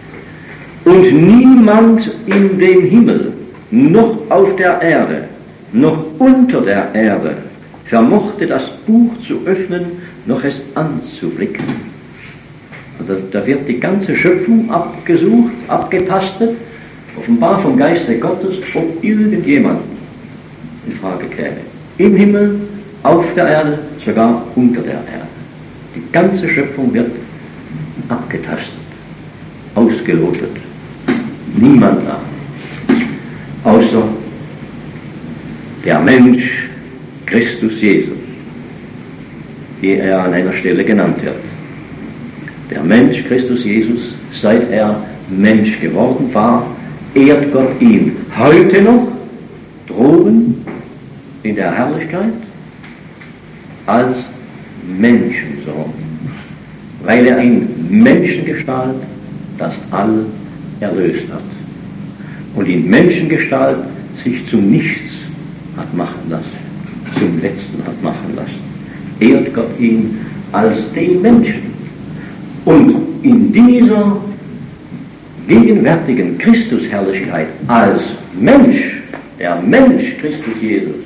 Und niemand in dem Himmel noch auf der Erde noch unter der Erde vermochte das Buch zu öffnen, noch es anzublicken. Also da wird die ganze Schöpfung abgesucht, abgetastet, offenbar vom Geiste Gottes, ob irgendjemand in Frage käme. Im Himmel, auf der Erde, sogar unter der Erde. Die ganze Schöpfung wird abgetastet, ausgelotet. Niemand da, außer der Mensch Christus Jesus, wie er an einer Stelle genannt wird. Der Mensch Christus Jesus, seit er Mensch geworden war, ehrt Gott ihn heute noch droben in der Herrlichkeit als Menschensohn, weil er in Menschengestalt das All erlöst hat und in Menschengestalt sich zum Nichts hat machen lassen, zum Letzten hat machen lassen. Ehrt Gott ihn als den Menschen. Und in dieser gegenwärtigen Christusherrlichkeit als Mensch, der Mensch Christus Jesus,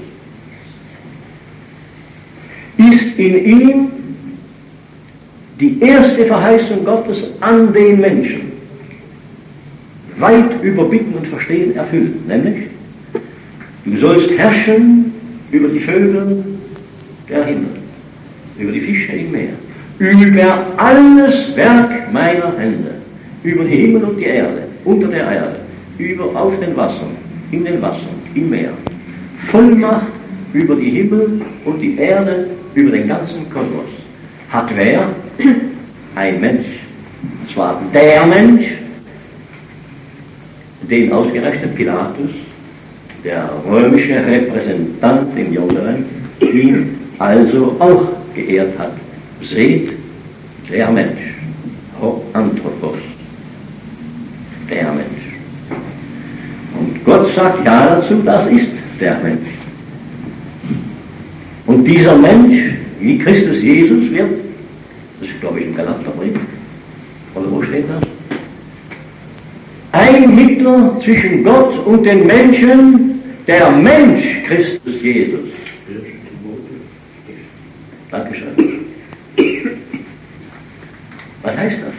ist in ihm die erste Verheißung Gottes an den Menschen weit über Bitten und Verstehen erfüllt, nämlich: Du sollst herrschen über die Vögel der Himmel, über die Fische im Meer, über alles Werk meiner Hände, über die Himmel und die Erde, unter der Erde, auf den Wassern, in den Wassern, im Meer. Vollmacht über die Himmel und die Erde, über den ganzen Kosmos. Hat wer? Ein Mensch. Und zwar der Mensch, den ausgerechnet Pilatus, der römische Repräsentant im Judenreich, ihn also auch geehrt hat. Seht, der Mensch, ho Anthropos, der Mensch. Und Gott sagt ja dazu, das ist der Mensch. Und dieser Mensch, wie Christus Jesus wird, das ist glaube ich im Galaterbrief, oder wo steht das? Ein Mittler zwischen Gott und den Menschen, der Mensch Christus Jesus. Dankeschön. Was heißt das?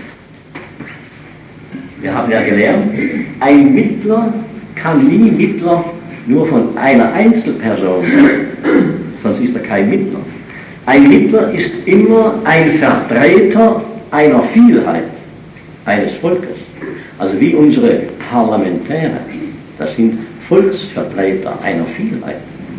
Wir haben ja gelernt, ein Mittler kann nie Mittler nur von einer Einzelperson sein, sonst ist er kein Mittler. Ein Mittler ist immer ein Vertreter einer Vielheit, eines Volkes. Also wie unsere Parlamentäre, das sind Volksvertreter einer Vielheit.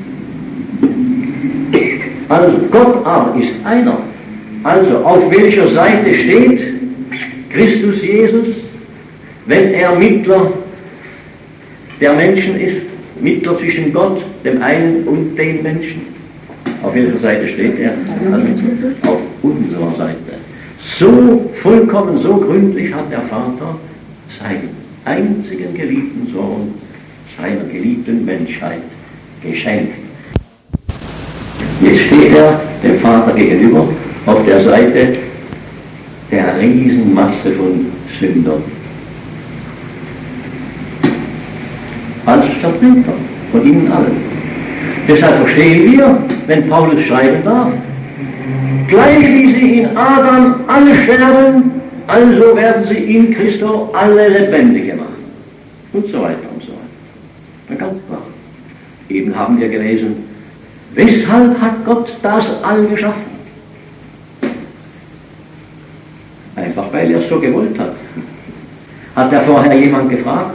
Also Gott aber ist einer. Also auf welcher Seite steht Christus Jesus, wenn er Mittler der Menschen ist, Mittler zwischen Gott, dem einen und den Menschen? Auf welcher Seite steht er? Also auf unserer Seite. So vollkommen, so gründlich hat der Vater seinen einzigen geliebten Sohn seiner geliebten Menschheit geschenkt. Jetzt steht er dem Vater gegenüber auf der Seite der Riesenmasse von Sündern. Als Vertreter von ihnen allen. Deshalb verstehen wir, wenn Paulus schreiben darf, gleich wie sie in Adam alle sterben, also werden sie in Christo alle lebendig gemacht. Und so weiter und so weiter. Na, ganz klar. Eben haben wir gelesen, weshalb hat Gott das All geschaffen? Einfach weil er es so gewollt hat. Hat er vorher jemand gefragt?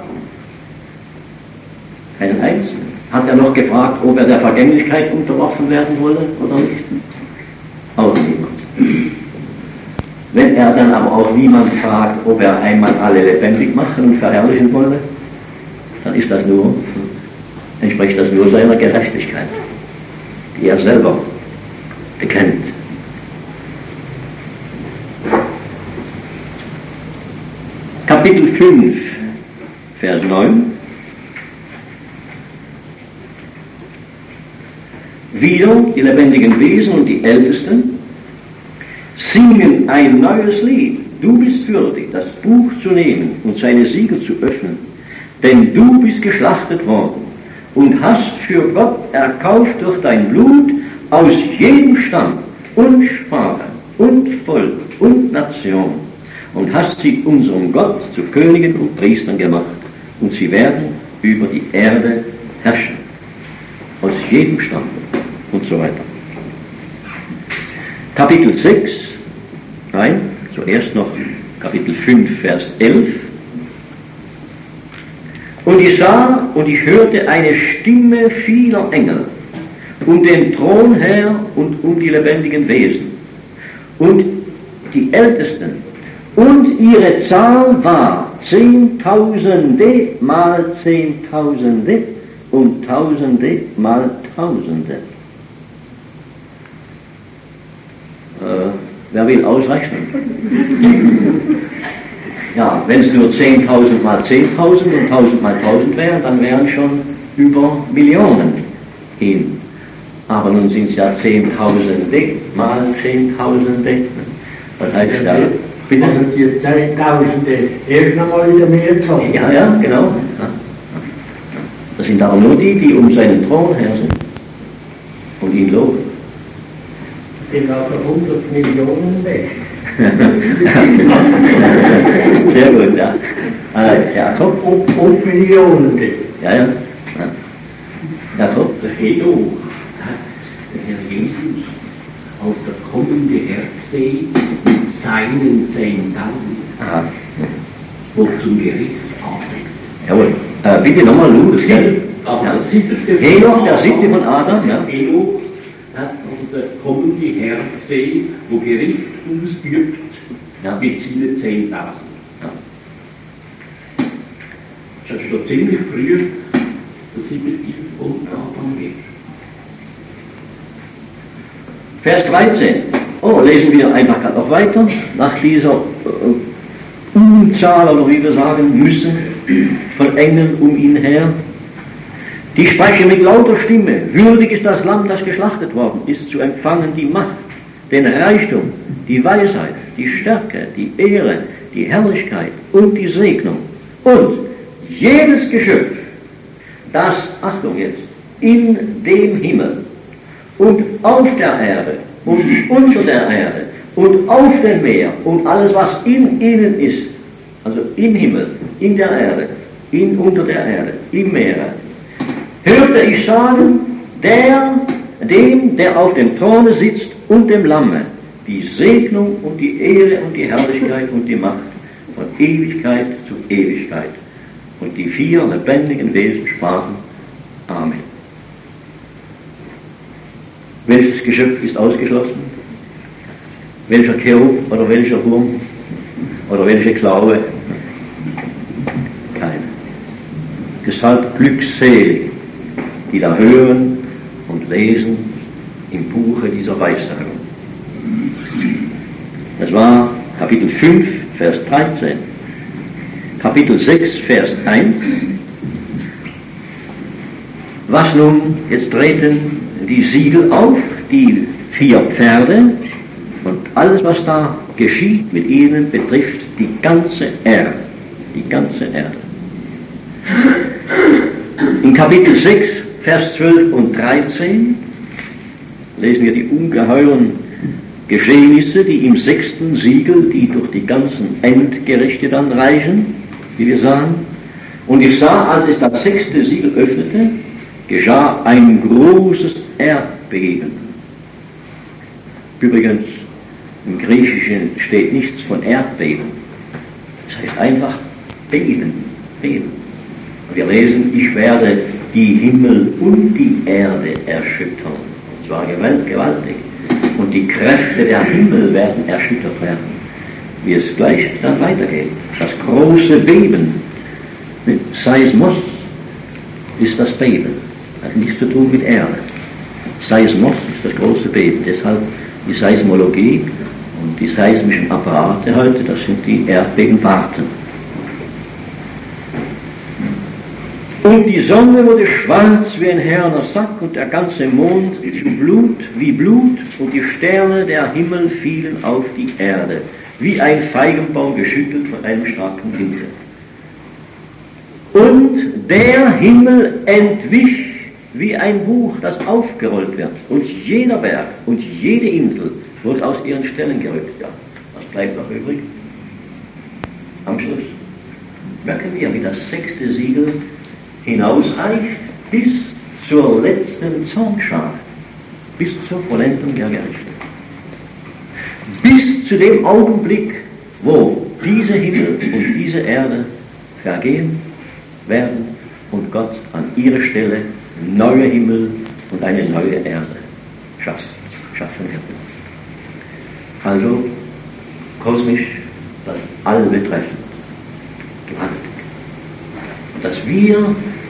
Keinen einzigen. Hat er noch gefragt, ob er der Vergänglichkeit unterworfen werden wolle oder nicht? Auch niemand. Wenn er dann aber auch niemand fragt, ob er einmal alle lebendig machen und verherrlichen wolle, dann ist das nur, entspricht das nur seiner Gerechtigkeit, die er selber bekennt. Kapitel 5, Vers 9. Wieder die lebendigen Wesen und die Ältesten singen ein neues Lied. Du bist würdig, das Buch zu nehmen und seine Siegel zu öffnen, denn du bist geschlachtet worden und hast für Gott erkauft durch dein Blut aus jedem Stamm und Sprache und Volk und Nation und hast sie unserem Gott zu Königen und Priestern gemacht und sie werden über die Erde herrschen. Aus jedem Stamm und so weiter. Kapitel 6, nein, zuerst noch Kapitel 5, Vers 11. Und ich sah und ich hörte eine Stimme vieler Engel um den Thron her und um die lebendigen Wesen und die Ältesten. Und ihre Zahl war Zehntausende mal Zehntausende und Tausende mal Tausende. Wer will ausrechnen? Ja, wenn es nur 10.000 mal 10.000 und 1.000 mal 1.000 wären, dann wären schon über Millionen hin. Aber nun sind es ja Zehntausende mal Zehntausende. Was heißt ja? Bitte? Also die Zehntausende erst einmal wieder mehr kommen. Ja, genau. Ja. Das sind aber nur die um seinen Thron her sind und ihn loben. Sind also 100 Millionen weg. Sehr gut, ja. Jakob. Und Millionen weg. Ja. Jakob. Der Henoch hat der Herr Jesus als der kommende Herr gesehen mit seinen 10.000, wo zum Gericht aufbringt. Jawohl. Bitte nochmal, Lu, das Geld. Also der siebte Henoch, der siebte von Adam, ja. Henoch hat also der kommende Herr gesehen, wo Gericht ausübt, mit seinen 10.000. Ja. Das ist schon ziemlich früh, dass sie mit ihm und Adam geht. Vers 13. Oh, lesen wir einfach gerade noch weiter, nach dieser Unzahl, oder wie wir sagen müssen, von Engeln um ihn her. Die sprechen mit lauter Stimme: Würdig ist das Lamm, das geschlachtet worden ist, zu empfangen die Macht, den Reichtum, die Weisheit, die Stärke, die Ehre, die Herrlichkeit und die Segnung. Und jedes Geschöpf, das, Achtung jetzt, in dem Himmel und auf der Erde und unter der Erde und auf dem Meer und alles, was in ihnen ist, also im Himmel, in der Erde, unter der Erde, im Meere, hörte ich sagen, dem, der auf dem Throne sitzt und dem Lamme, die Segnung und die Ehre und die Herrlichkeit und die Macht von Ewigkeit zu Ewigkeit. Und die 4 lebendigen Wesen sprachen: Amen. Welches Geschöpf ist ausgeschlossen? Welcher Cherub oder welcher Wurm oder welche Klaue? Keine. Deshalb glückselig, die da hören und lesen im Buche dieser Weissagung. Das war Kapitel 5, Vers 13. Kapitel 6, Vers 1. Was nun? Jetzt treten die Siegel auf, die 4 Pferde, und alles, was da geschieht mit ihnen, betrifft die ganze Erde. Die ganze Erde. In Kapitel 6, Vers 12 und 13 lesen wir die ungeheuren Geschehnisse, die im 6. Siegel, die durch die ganzen Endgerichte dann reichen, wie wir sagen. Und ich sah, als es das 6. Siegel öffnete, geschah ein großes Erdbeben. Übrigens, im Griechischen steht nichts von Erdbeben. Das heißt einfach beben, beben. Wir lesen: Ich werde die Himmel und die Erde erschüttern. Und zwar gewaltig. Und die Kräfte der Himmel werden erschüttert werden. Wie es gleich dann weitergeht. Das große Beben, Seismos, ist das Beben. Hat nichts zu tun mit Erde. Seismos ist das große Beben. Deshalb die Seismologie und die seismischen Apparate heute, das sind die Erdbebenwarten. Und die Sonne wurde schwarz wie ein härner Sack und der ganze Mond zu Blut wie Blut und die Sterne der Himmel fielen auf die Erde, wie ein Feigenbaum geschüttelt von einem starken Winde. Und der Himmel entwich wie ein Buch, das aufgerollt wird, und jeder Berg und jede Insel wird aus ihren Stellen gerückt. Ja, was bleibt noch übrig? Am Schluss merken wir, wie das 6. Siegel hinausreicht bis zur letzten Zornschar, bis zur Vollendung der Gerichte. Bis zu dem Augenblick, wo diese Himmel und diese Erde vergehen werden und Gott an ihre Stelle neue Himmel und eine neue Erde schaffen wird. Also kosmisch, das All betreffend, gewaltig. Dass wir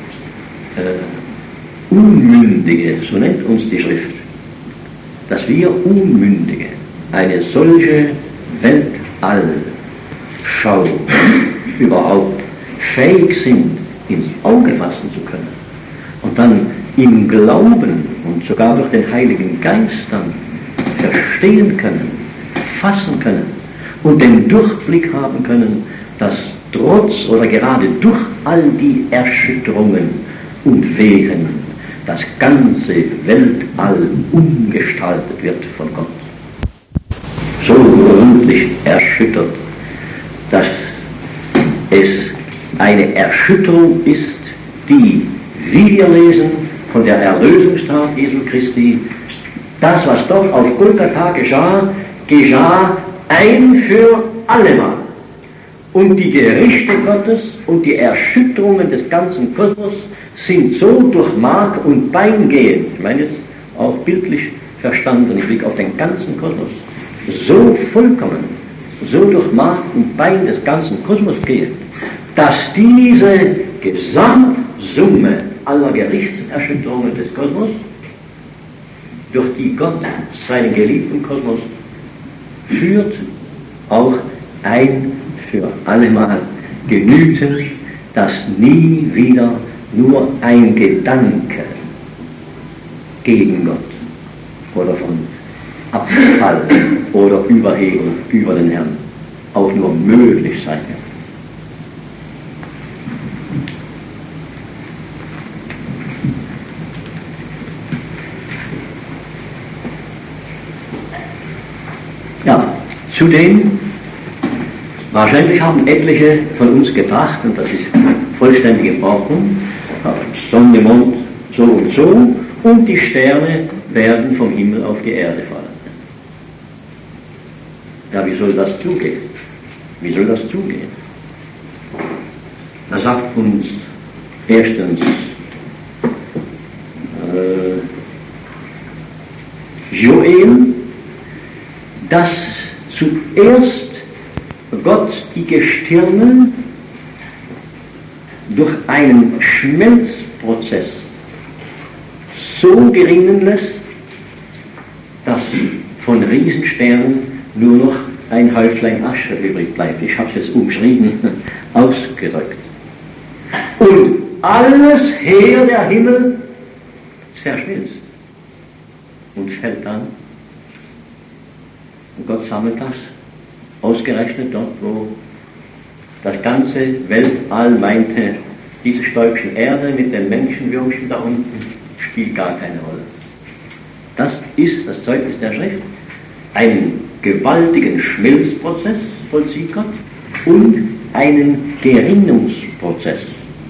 Unmündige, so nennt uns die Schrift, dass wir Unmündige eine solche Weltallschau überhaupt fähig sind, ins Auge fassen zu können und dann im Glauben und sogar durch den Heiligen Geist dann verstehen können, fassen können und den Durchblick haben können, dass trotz oder gerade durch all die Erschütterungen und Wehen das ganze Weltall umgestaltet wird von Gott. So gründlich erschüttert, dass es eine Erschütterung ist, die, wie wir lesen, von der Erlösungstat Jesu Christi, das, was dort auf Golgatha geschah, geschah ein für allemal. Und die Gerichte Gottes und die Erschütterungen des ganzen Kosmos sind so durch Mark und Bein gehend, ich meine jetzt auch bildlich verstanden, ich blicke auf den ganzen Kosmos, so vollkommen, so durch Mark und Bein des ganzen Kosmos gehend, dass diese Gesamtsumme aller Gerichtserschütterungen des Kosmos, durch die Gott seinen geliebten Kosmos führt, auch ein für allemal genügten, dass nie wieder nur ein Gedanke gegen Gott oder von Abfall oder Überhebung über den Herrn auch nur möglich sein wird. Ja, zudem, wahrscheinlich haben etliche von uns gedacht, und das ist vollständig in Ordnung, Sonne, Mond, so und so, und die Sterne werden vom Himmel auf die Erde fallen. Ja, wie soll das zugehen? Wie soll das zugehen? Da sagt uns erstens Joel, dass zuerst Gott die Gestirne durch einen Schmelzprozess so gerinnen lässt, dass von Riesensternen nur noch ein Häuflein Asche übrig bleibt. Ich habe es jetzt umschrieben, ausgedrückt. Und alles Heer der Himmel zerschmilzt und fällt dann. Und Gott sammelt das, ausgerechnet dort, wo das ganze Weltall meinte, dieses Stäubchen Erde mit den Menschenwürmchen da unten spielt gar keine Rolle. Das ist das Zeugnis der Schrift. Einen gewaltigen Schmilzprozess vollzieht Gott und einen Gerinnungsprozess.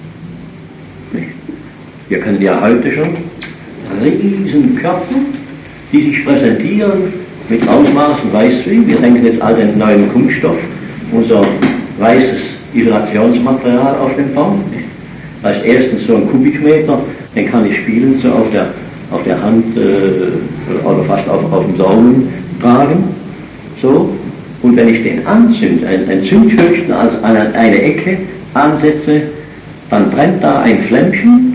Wir können ja heute schon Riesenkörper, die sich präsentieren mit Ausmaßen, weiß wie. Wir denken jetzt all den neuen Kunststoff, unser weißes Isolationsmaterial auf dem Baum. Das heißt erstens so ein Kubikmeter, den kann ich spielen, so auf der Hand oder fast auf dem Daumen tragen. So. Und wenn ich den anzünde, ein Zündhölzchen als eine Ecke ansetze, dann brennt da ein Flämmchen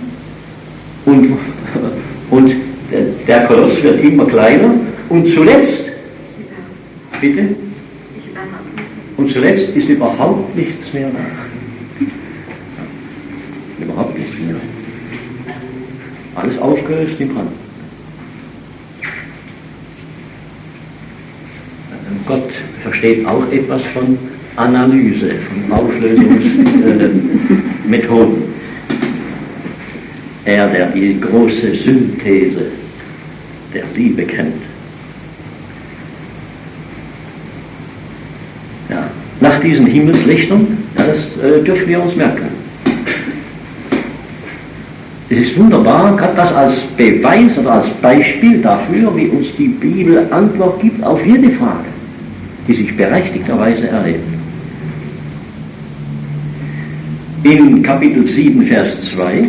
und der Koloss wird immer kleiner und zuletzt, bitte? Und zuletzt ist überhaupt nichts mehr da. Überhaupt nichts mehr. Alles aufgelöst im Brand. Gott versteht auch etwas von Analyse, von Auflösungsmethoden. Er, der die große Synthese der Liebe kennt. Ja, nach diesen Himmelslichtern, das dürfen wir uns merken. Es ist wunderbar, gerade das als Beweis oder als Beispiel dafür, wie uns die Bibel Antwort gibt auf jede Frage, die sich berechtigterweise erhebt. In Kapitel 7, Vers 2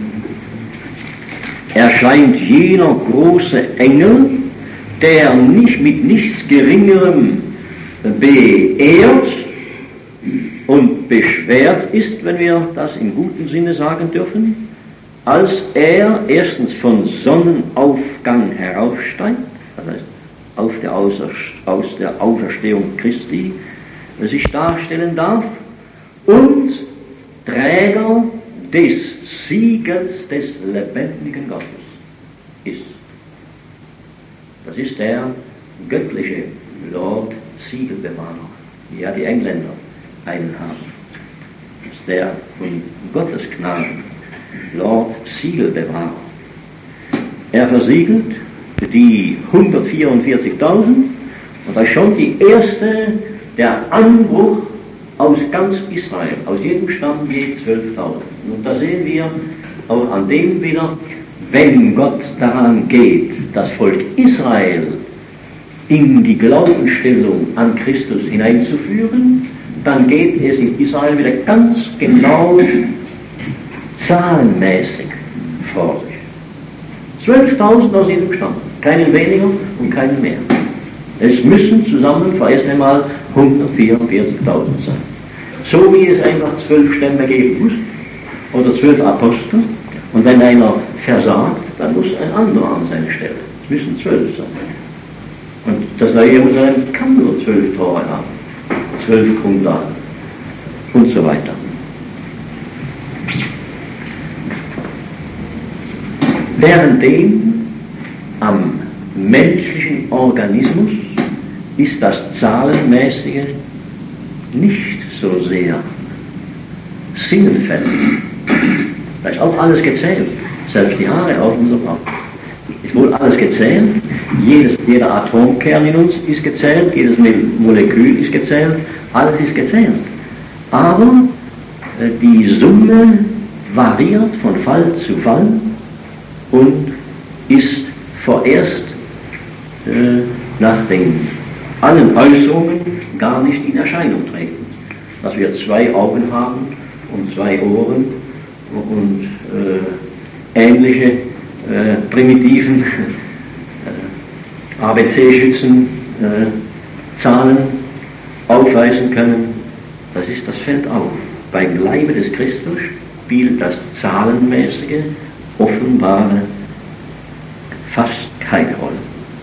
erscheint jener große Engel, der nicht mit nichts Geringerem beehrt und beschwert ist, wenn wir das im guten Sinne sagen dürfen, als er erstens von Sonnenaufgang heraufsteigt, das heißt aus der Auferstehung Christi sich darstellen darf, und Träger des Siegels des lebendigen Gottes ist. Das ist der göttliche Lord Siegelbewahrer, wie ja die Engländer einen haben. Das ist der von Gottes Gnaden Lord Siegelbewahrer. Er versiegelt die 144.000 und da ist schon die erste, der Anbruch aus ganz Israel, aus jedem Stamm je 12.000. Und da sehen wir auch an dem wieder, wenn Gott daran geht, das Volk Israel in die Glaubensstellung an Christus hineinzuführen, dann geht es in Israel wieder ganz genau zahlenmäßig vor sich. 12.000 aus jedem Stamm, keinen weniger und keinen mehr. Es müssen zusammen vorerst einmal 144.000 sein. So wie es einfach 12 Stämme geben muss, oder 12 Apostel, und wenn einer versagt, dann muss ein anderer an seine Stelle. Es müssen 12 sein. Und das neue Jerusalem kann nur 12 Tore haben, 12 Grundlagen und so weiter. Währenddem am menschlichen Organismus ist das Zahlenmäßige nicht so sehr sinnfällig. Da ist auch alles gezählt, selbst die Haare auf unserem Kopf. Ist wohl alles gezählt, jeder Atomkern in uns ist gezählt, jedes Molekül ist gezählt, alles ist gezählt. Aber die Summe variiert von Fall zu Fall und ist vorerst nach allen Äußerungen gar nicht in Erscheinung treten. Dass wir 2 Augen haben und 2 Ohren und ähnliche primitiven ABC-Schützen Zahlen aufweisen können, das fällt auf. Beim Leibe des Christus spielt das Zahlenmäßige, Offenbare fast keine Rolle.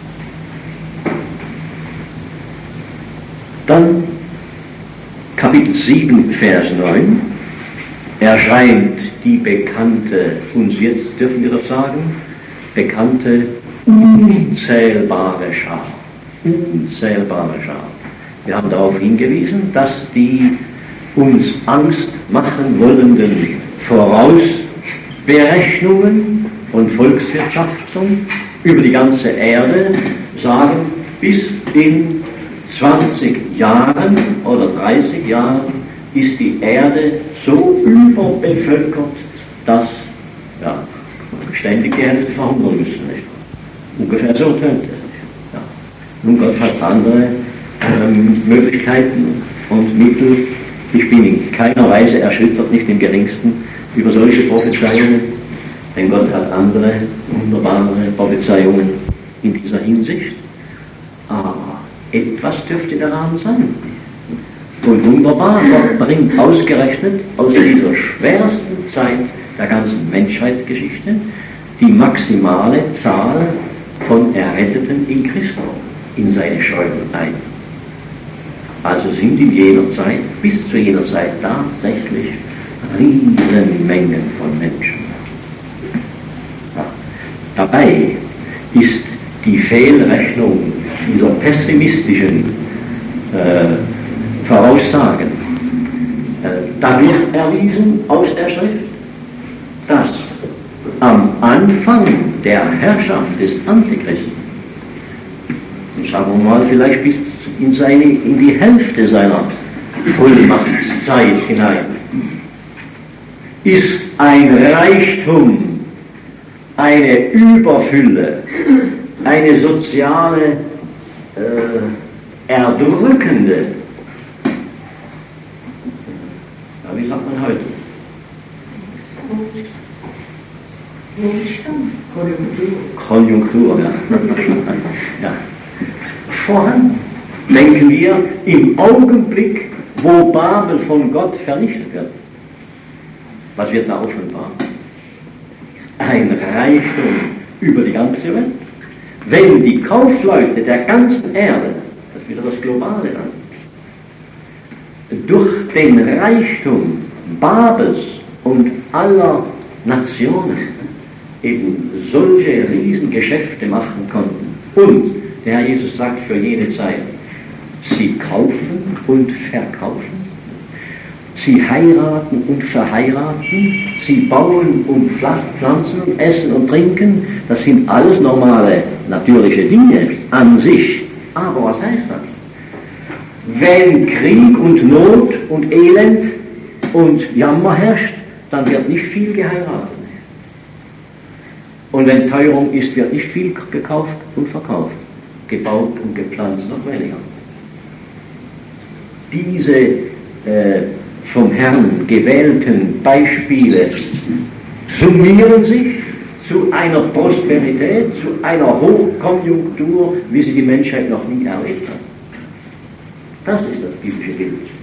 Dann Kapitel 7, Vers 9 erscheint die bekannte, uns jetzt dürfen wir das sagen, bekannte unzählbare Schar. Unzählbare Schar. Wir haben darauf hingewiesen, dass die uns Angst machen wollenden Vorausberechnungen und Volkswirtschaftung über die ganze Erde sagen, bis in 20 Jahren oder 30 Jahren ist die Erde so überbevölkert, dass ständig die Hälfte verhungern müssen. Nicht? Ungefähr so tönt es. Ja. Nun, Gott hat andere Möglichkeiten und Mittel. Ich bin in keiner Weise erschüttert, nicht im geringsten, über solche Prophezeiungen, denn Gott hat andere wunderbare Prophezeiungen in dieser Hinsicht. Aber etwas dürfte daran sein. Und wunderbar, Gott bringt ausgerechnet aus dieser schwersten Zeit der ganzen Menschheitsgeschichte die maximale Zahl von Erretteten in Christus in seine Scheunen ein. Also sind in jener Zeit, bis zu jener Zeit tatsächlich Riesenmengen von Menschen. Ja. Dabei ist die Fehlrechnung dieser pessimistischen Voraussagen dadurch erwiesen aus der Schrift, dass Anfang der Herrschaft des Antichristen, und sagen wir mal vielleicht bis in die Hälfte seiner Vollmachtszeit hinein, ist ein Reichtum, eine Überfülle, eine soziale, erdrückende, wie sagt man heute? Konjunktur, ja. Ja. Vorhanden. Denken wir im Augenblick, wo Babel von Gott vernichtet wird. Was wird da offenbar? Ein Reichtum über die ganze Welt. Wenn die Kaufleute der ganzen Erde, das ist wieder das Globale dann, durch den Reichtum Babels und aller Nationen eben solche Riesengeschäfte machen konnten. Und der Herr Jesus sagt für jede Zeit, sie kaufen und verkaufen, sie heiraten und verheiraten, sie bauen und pflanzen und essen und trinken, das sind alles normale, natürliche Dinge an sich. Aber was heißt das? Wenn Krieg und Not und Elend und Jammer herrscht, dann wird nicht viel geheiratet. Und wenn Teuerung ist, wird nicht viel gekauft und verkauft, gebaut und gepflanzt, noch weniger. Diese vom Herrn gewählten Beispiele summieren sich zu einer Prosperität, zu einer Hochkonjunktur, wie sie die Menschheit noch nie erlebt hat. Das ist das biblische Bild.